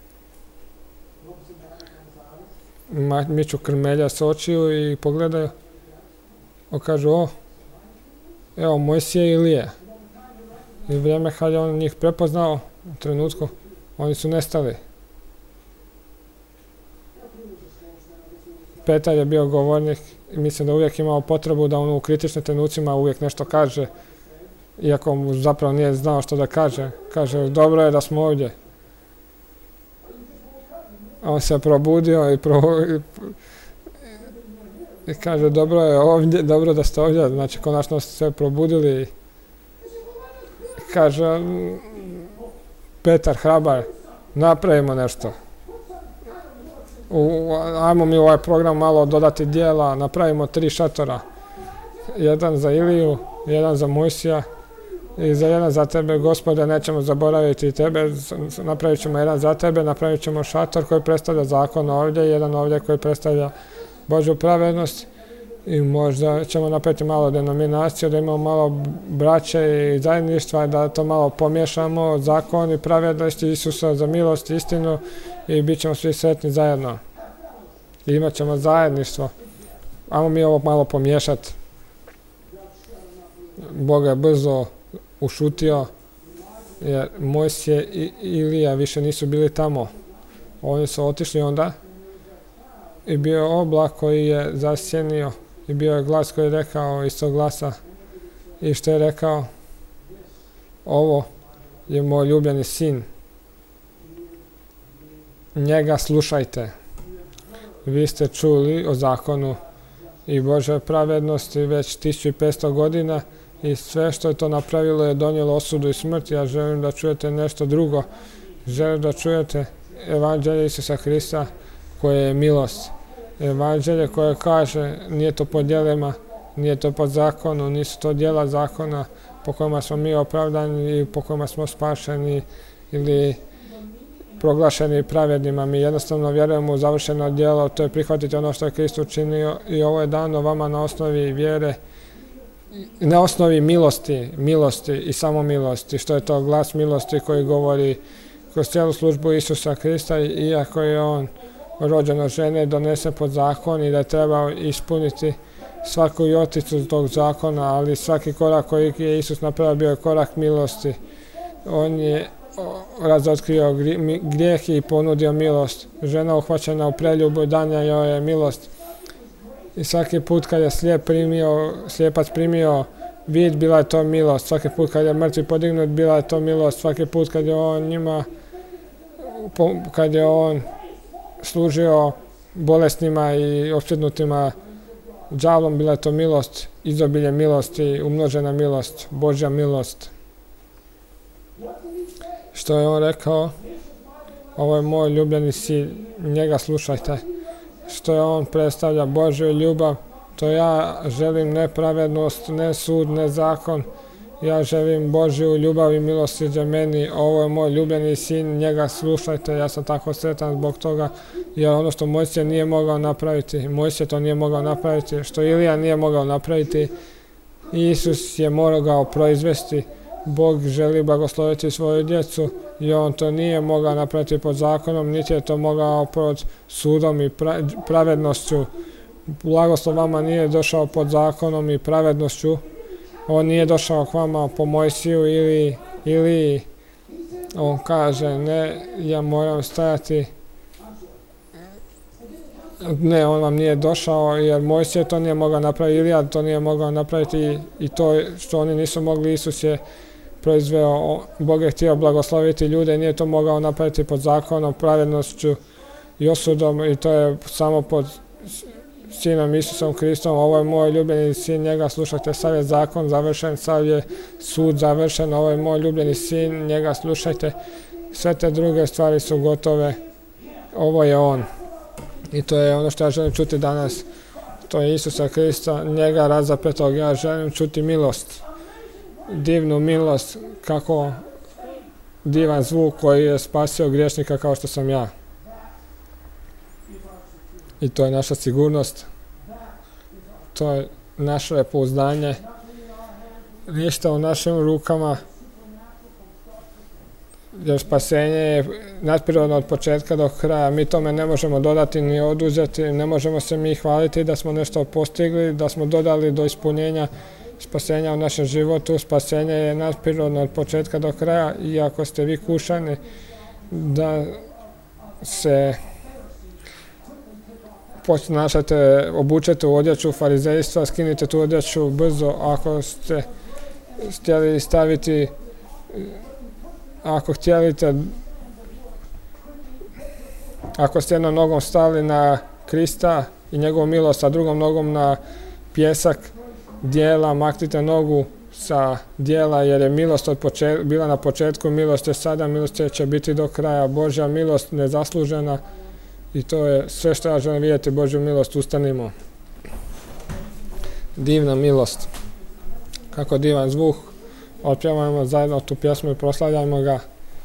miču krmelja s očiju i pogledaju i kažu o, evo Mojsije i Ilije. I vrijeme kad je on njih prepoznao u trenutku oni su nestali. Petar je bio govornik i mislim da uvijek imao potrebu da on u kritičnim trenucima uvijek nešto kaže, iako mu zapravo nije znao što da kaže. Kaže, dobro je da smo ovdje. A on se probudio i, pro, i, i kaže, dobro je ovdje, dobro da ste ovdje. Znači, konačno ste se probudili. Kaže, Petar hrabar, napravimo nešto. U, ajmo mi u ovaj program malo dodati dijela, napravimo tri šatora. Jedan za Iliju, jedan za Mojsija i za jedan za tebe, Gospode, nećemo zaboraviti tebe, napravit ćemo jedan za tebe, napravit ćemo šator koji predstavlja zakon ovdje, jedan ovdje koji predstavlja Božju pravednost i možda ćemo napraviti malo denominaciju, da imamo malo braće i zajedništva, da to malo pomiješamo, zakon i pravednost Isusa za milost i istinu i bit ćemo svi sretni zajedno. I imat ćemo zajedništvo. Ajmo mi ovo malo pomiješati. Bog je brzo ušutio jer Mojsije i Ilija više nisu bili tamo. Oni su otišli onda i bio je oblak koji je zasjenio i bio je glas koji je rekao iz tog glasa i što je rekao? Ovo je moj ljubljeni sin. Njega slušajte. Vi ste čuli o zakonu i Božoj pravednosti već tisuću petsto godina i sve što je to napravilo je donijelo osudu i smrt. Ja želim da čujete nešto drugo. Želim da čujete evanđelje Isusa Hrista koje je milost. Evanđelje koje kaže nije to po djelima, nije to po zakonu, nisu to djela zakona po kojima smo mi opravdani i po kojima smo spašeni ili proglašeni pravednima. Mi jednostavno vjerujemo u završeno djelo, to je prihvatiti ono što je Krist učinio i ovo je dano vama na osnovi vjere, na osnovi milosti, milosti i samo milosti, što je to glas milosti koji govori kroz cijelu službu Isusa Krista, iako je on rođen od žene, donese pod zakon i da treba ispuniti svaku joticu tog zakona, ali svaki korak koji je Isus napravio bio je korak milosti. On je razotkrio grijeh i ponudio milost. Žena uhvaćena u preljubu danja joj je milost. I svaki put kad je slijep primio, slijepac primio vid, bila je to milost. Svaki put kad je mrtvi podignut, bila je to milost. Svaki put kad je on njima, kad je on služio bolesnima i opsjednutima đavlom, bila je to milost, izobilje milosti, umnožena milost, Božja milost. Što je on rekao? Ovo je moj ljubljeni sin, njega slušajte. Što je on predstavlja Božju ljubav, to ja želim ne pravednost, ne sud, ne zakon. Ja želim Božju ljubav i milosrđe meni. Ovo je moj ljubljeni sin, njega slušajte. Ja sam tako sretan zbog toga, jer ono što Mojsije nije mogao napraviti, Mojsije to nije mogao napraviti, što Ilija nije mogao napraviti, Isus je mogao proizvesti Bog želi blagosloviti svoju djecu i on to nije mogao napraviti pod zakonom, niti je to mogao pod sudom i pravednošću. Blagoslov vama nije došao pod zakonom i pravednošću. On nije došao k vama po Mojsiju ili, ili on kaže ne, ja moram stajati. Ne, on vam nije došao jer Mojsije to nije mogao napraviti, Ilija to nije mogao napraviti i to što oni nisu mogli, Isus je proizveo. Bog je htio blagosloviti ljude i nije to mogao napraviti pod zakonom, pravednošću i osudom i to je samo pod Sinom Isusom Kristom. Ovo je moj ljubljeni sin, njega slušajte, sav je zakon završen, sav je sud završen, ovo je moj ljubljeni sin, njega slušajte, sve te druge stvari su gotove, ovo je on. I to je ono što ja želim čuti danas, to je Isusa Krista, njega razapetog. Ja želim čuti milost, divnu milost, kako divan zvuk koji je spasio griješnika kao što sam ja. I to je naša sigurnost, to je naše pouzdanje, ništa u našim rukama, jer spasenje je nadprirodno od početka do kraja. Mi tome ne možemo dodati ni oduzeti, ne možemo se mi hvaliti da smo nešto postigli, da smo dodali do ispunjenja spasenja u našem životu. Spasenje je nadprirodno od početka do kraja i ako ste vi kušani da se ponašate, obučete u odjeću farizejstva, skinite tu odjeću brzo. Ako ste htjeli staviti, ako htjelite, ako ste jednom nogom stali na Krista i njegovu milost, a drugom nogom na pjesak dijela, maknite nogu sa dijela, jer je milost od početka, bila na početku, milost je sada, milost će biti do kraja. Božja milost nezaslužena i to je sve što ja želim vidjeti, Božju milost. Ustanimo. Divna milost. Kako divan zvuk. Otpjevajmo zajedno tu pjesmu i proslavljajmo ga.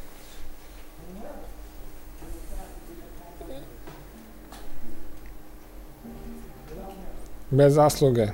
Bez zasluge.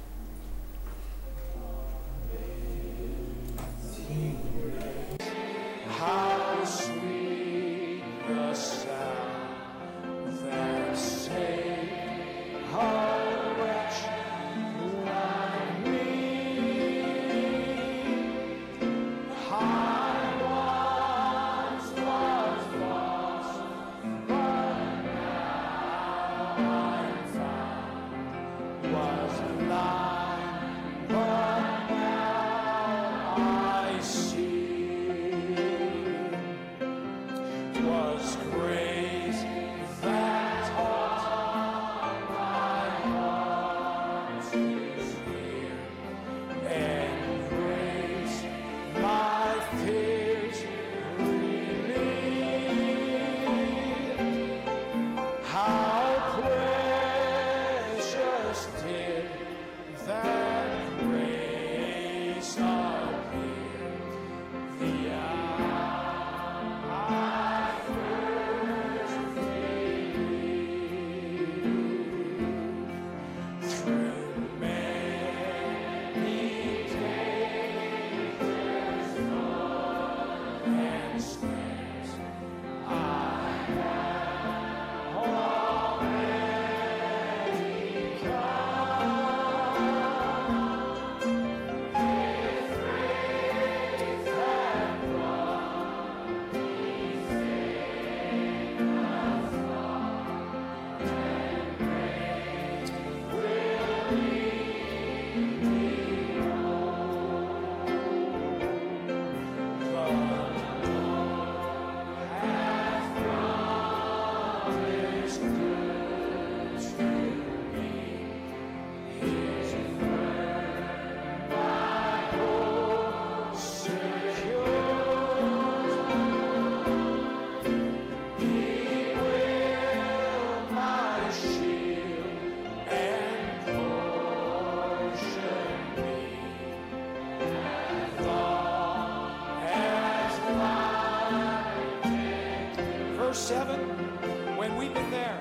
seven, when we've been there.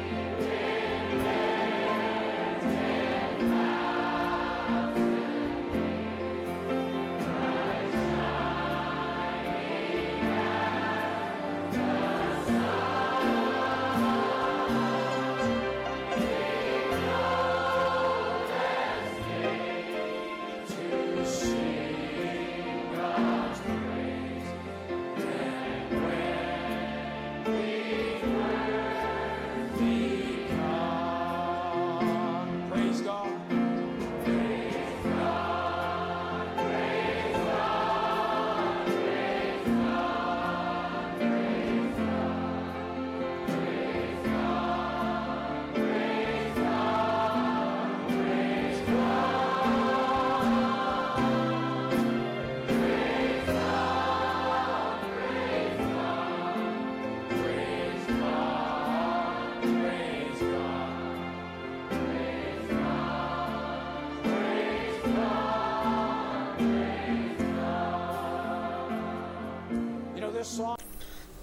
When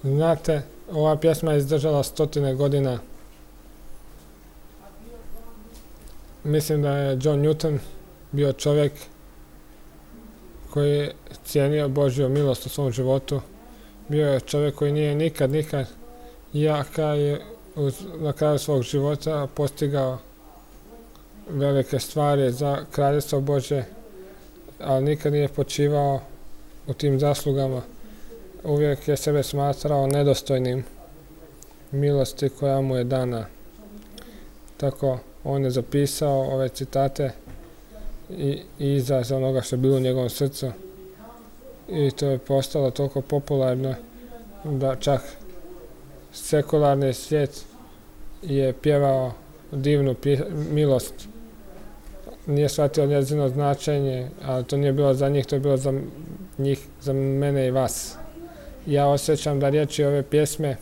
Znate, ova pjesma je izdržala stotine godina. Mislim da je John Newton bio čovjek koji je cijenio Božju milost u svom životu. Bio je čovjek koji nije nikad, nikad, iako je uz, na kraju svog života postigao velike stvari za kraljevstvo Božje, ali nikad nije počivao u tim zaslugama. Uvijek je sebe smatrao nedostojnim milosti koja mu je dana. Tako on je zapisao ove citate i, i izraz onoga što je bilo u njegovom srcu. I to je postalo toliko popularno da čak sekularni svijet je pjevao divnu pje, milost. Nije shvatio njezino značenje, ali to nije bilo za njih, to je bilo za njih, za mene i vas. Ja osjećam da riječi ove pjesme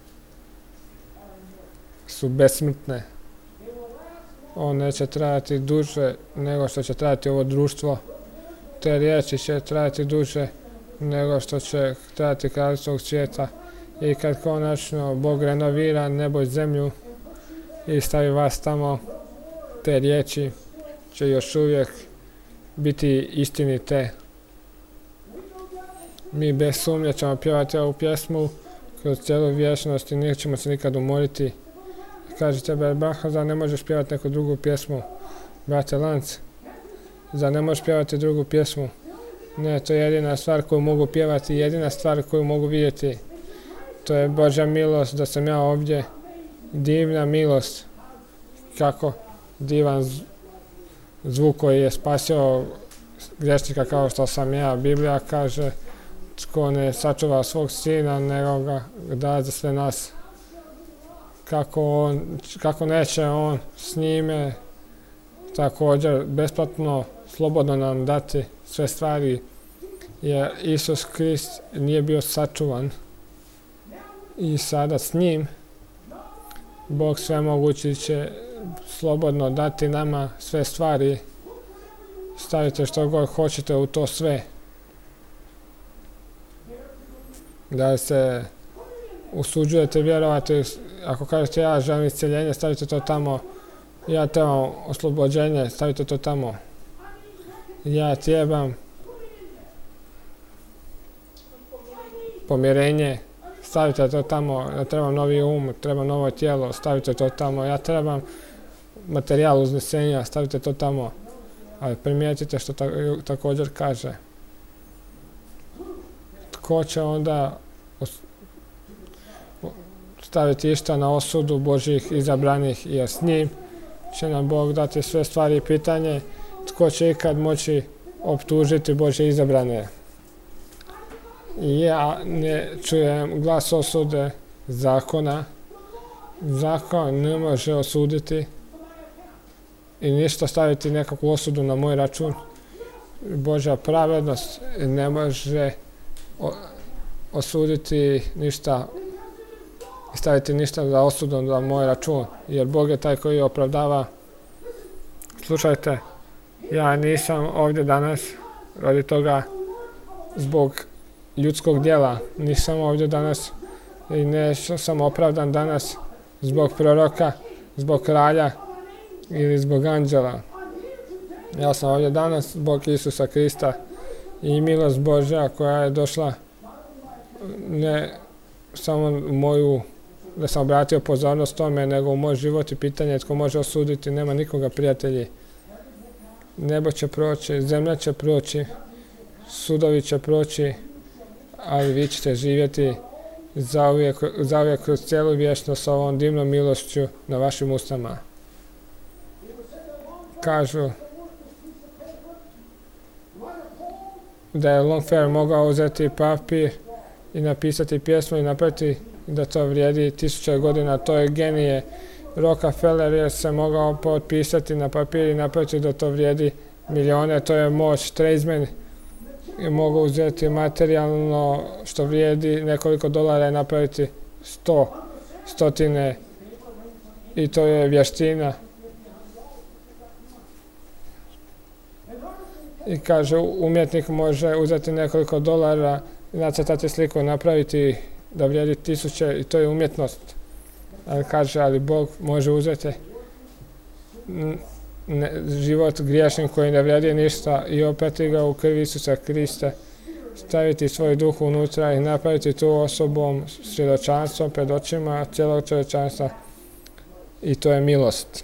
su besmrtne. On neće trajati duže nego što će trajati ovo društvo. Te riječi će trajati duže nego što će trajati kraljevstvo svijeta. I kad konačno Bog renovira nebo i zemlju i stavi vas tamo, te riječi će još uvijek biti istinite. Mi bez sumnje ćemo pjevati ovu pjesmu kroz cijelu vječnost i nećemo se nikad umoriti. Kažete, Berbaha, zar ne možeš pjevati neku drugu pjesmu? Brate Lanc, zar ne možeš pjevati drugu pjesmu? Ne, to je jedina stvar koju mogu pjevati, jedina stvar koju mogu vidjeti. To je Božja milost da sam ja ovdje. Divna milost. Kako divan zvuk koji je spasio grešnika kao što sam ja. Biblija kaže, tko ne sačuva svog sina, nego ga da za sve nas. Kako, on, kako neće on s njime također besplatno, slobodno nam dati sve stvari, jer Isus Krist nije bio sačuvan i sada s njim Bog svemogući će slobodno dati nama sve stvari. Stavite što god hoćete u to sve. Da se usuđujete vjerovati, ako kažete ja želim isceljenje, stavite to tamo. Ja trebam oslobođenje, stavite to tamo. Ja trebam pomirenje, stavite to tamo. Ja trebam novi um, trebam novo tijelo, stavite to tamo. Ja trebam materijal uznesenja, stavite to tamo. Ali primijetite što ta, također kaže. Tko će onda staviti išta na osudu Božjih izabranih, jer s njim će nam Bog dati sve stvari i pitanje tko će ikad moći optužiti Božje izabrane. I ja ne čujem glas osude zakona. Zakon ne može osuditi i ništa staviti nekakvu osudu na moj račun. Božja pravednost ne može osuditi ništa i staviti ništa za osudu na moj račun, jer Bog je taj koji opravdava. Slušajte, ja nisam ovdje danas radi toga zbog ljudskog djela, nisam ovdje danas i ne sam opravdan danas zbog proroka, zbog kralja ili zbog anđela. Ja sam ovdje danas zbog Isusa Krista i milost Božja koja je došla ne samo moju, da sam obratio pozornost tome, nego u moj život i pitanje tko može osuditi, nema nikoga, prijatelji. Nebo će proći, zemlja će proći, sudovi će proći, ali vi ćete živjeti zauvijek, zauvijek kroz cijelu vječnost s ovom divnom milošću na vašim ustama. Kažu da je Longfellow mogao uzeti papir i napisati pjesmu i napraviti da to vrijedi tisuće godina. To je genije. Rockefeller je se mogao potpisati na papir i napraviti da to vrijedi milijone. To je moć. Tradesman je mogao uzeti materijalno što vrijedi nekoliko dolara i napraviti sto, stotine. I to je vještina. I kaže, umjetnik može uzeti nekoliko dolara, nacrtati sliku, napraviti da vrijedi tisuće i to je umjetnost. Ali kaže, ali Bog može uzeti ne, život griješnim koji ne vrijedi ništa i opeti ga u krvi Isusa Krista, staviti svoj duh unutra i napraviti tu osobom svjedočanstvom pred očima cijelog čovječanstva. I to je milost.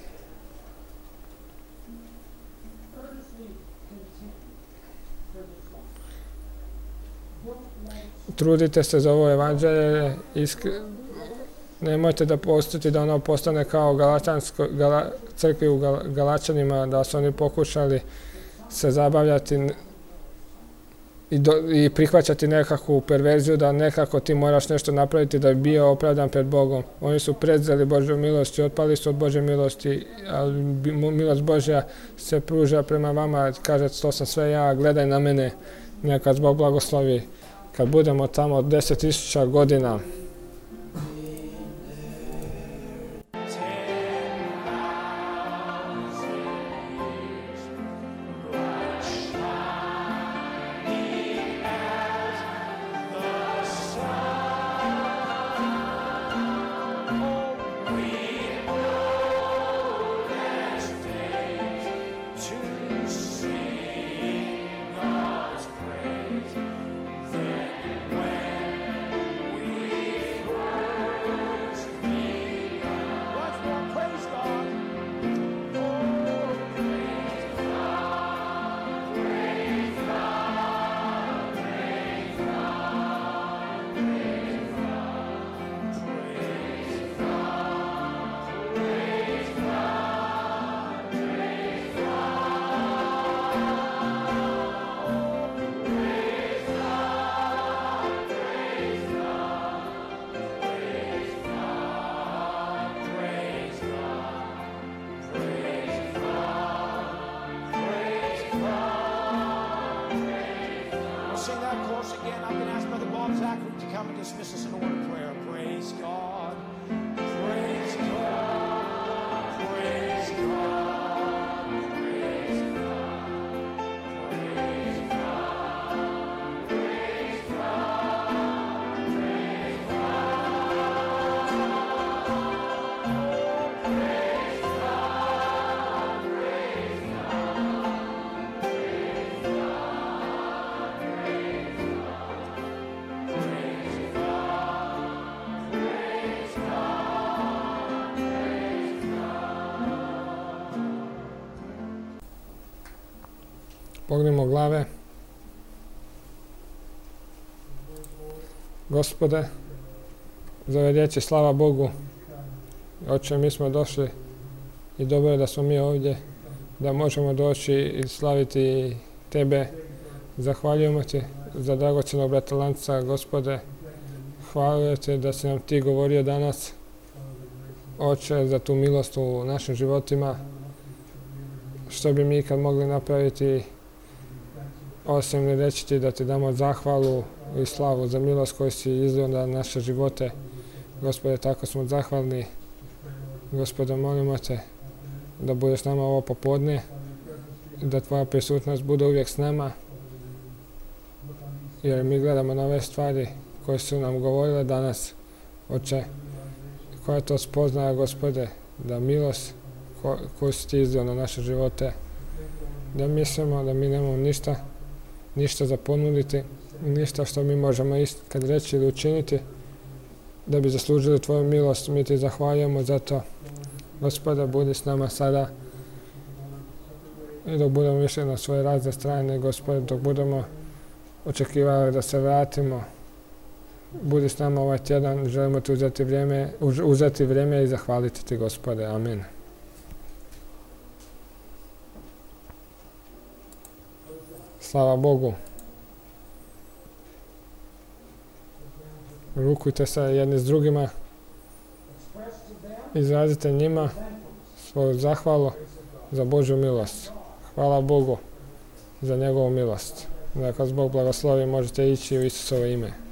Trudite se za ovo evanđelje, iskri... nemojte da postati da ono postane kao Galačansko, Gala, crkvi u Gal, Galačanima, da su oni pokušali se zabavljati i, do, i prihvaćati nekakvu perverziju, da nekako ti moraš nešto napraviti da bi bio opravdan pred Bogom. Oni su predzeli Božju milost i otpali su od Božje milosti, ali milost Božja se pruža prema vama, kaže to sam sve ja, gledaj na mene, neka Bog blagoslovi. Kad budemo tamo deset tisuća godina, pognimo glave. Gospode, za ove riječi slava Bogu. Oče, mi smo došli i dobro je da smo mi ovdje, da možemo doći i slaviti Tebe. Zahvaljujemo Ti za dragocjenog brata Lanca, Gospode. Hvala Te da si nam Ti govorio danas, Oče, za tu milost u našim životima. Što bi mi kad mogli napraviti osim ne reći Ti da Ti damo zahvalu i slavu za milost koju si izlio na naše živote. Gospode, tako smo zahvalni. Gospode, molimo Te da budeš s nama ovo popodne, da Tvoja prisutnost bude uvijek s nama, jer mi gledamo na ove stvari koje su nam govorile danas, Oče, koja je to spoznaja, Gospode, da milost ko, koju si Ti izlio na naše živote, da mislimo da mi nemamo ništa, ništa za ponuditi, ništa što mi možemo kad reći ili učiniti, da bi zaslužili Tvoju milost. Mi Ti zahvaljujemo za to. Gospode, budi s nama sada i dok budemo išli na svoje razne strane, Gospode, dok budemo očekivali da se vratimo, budi s nama ovaj tjedan. Želimo Ti uzeti vrijeme, uzeti vrijeme i zahvaliti Ti, Gospode. Amen. Slava Bogu. Rukujte se jedni s drugima, izrazite njima svoju zahvalu za Božju milost. Hvala Bogu za njegovu milost. Neka vas Bog blagoslovi, možete ići u Isusovo ime.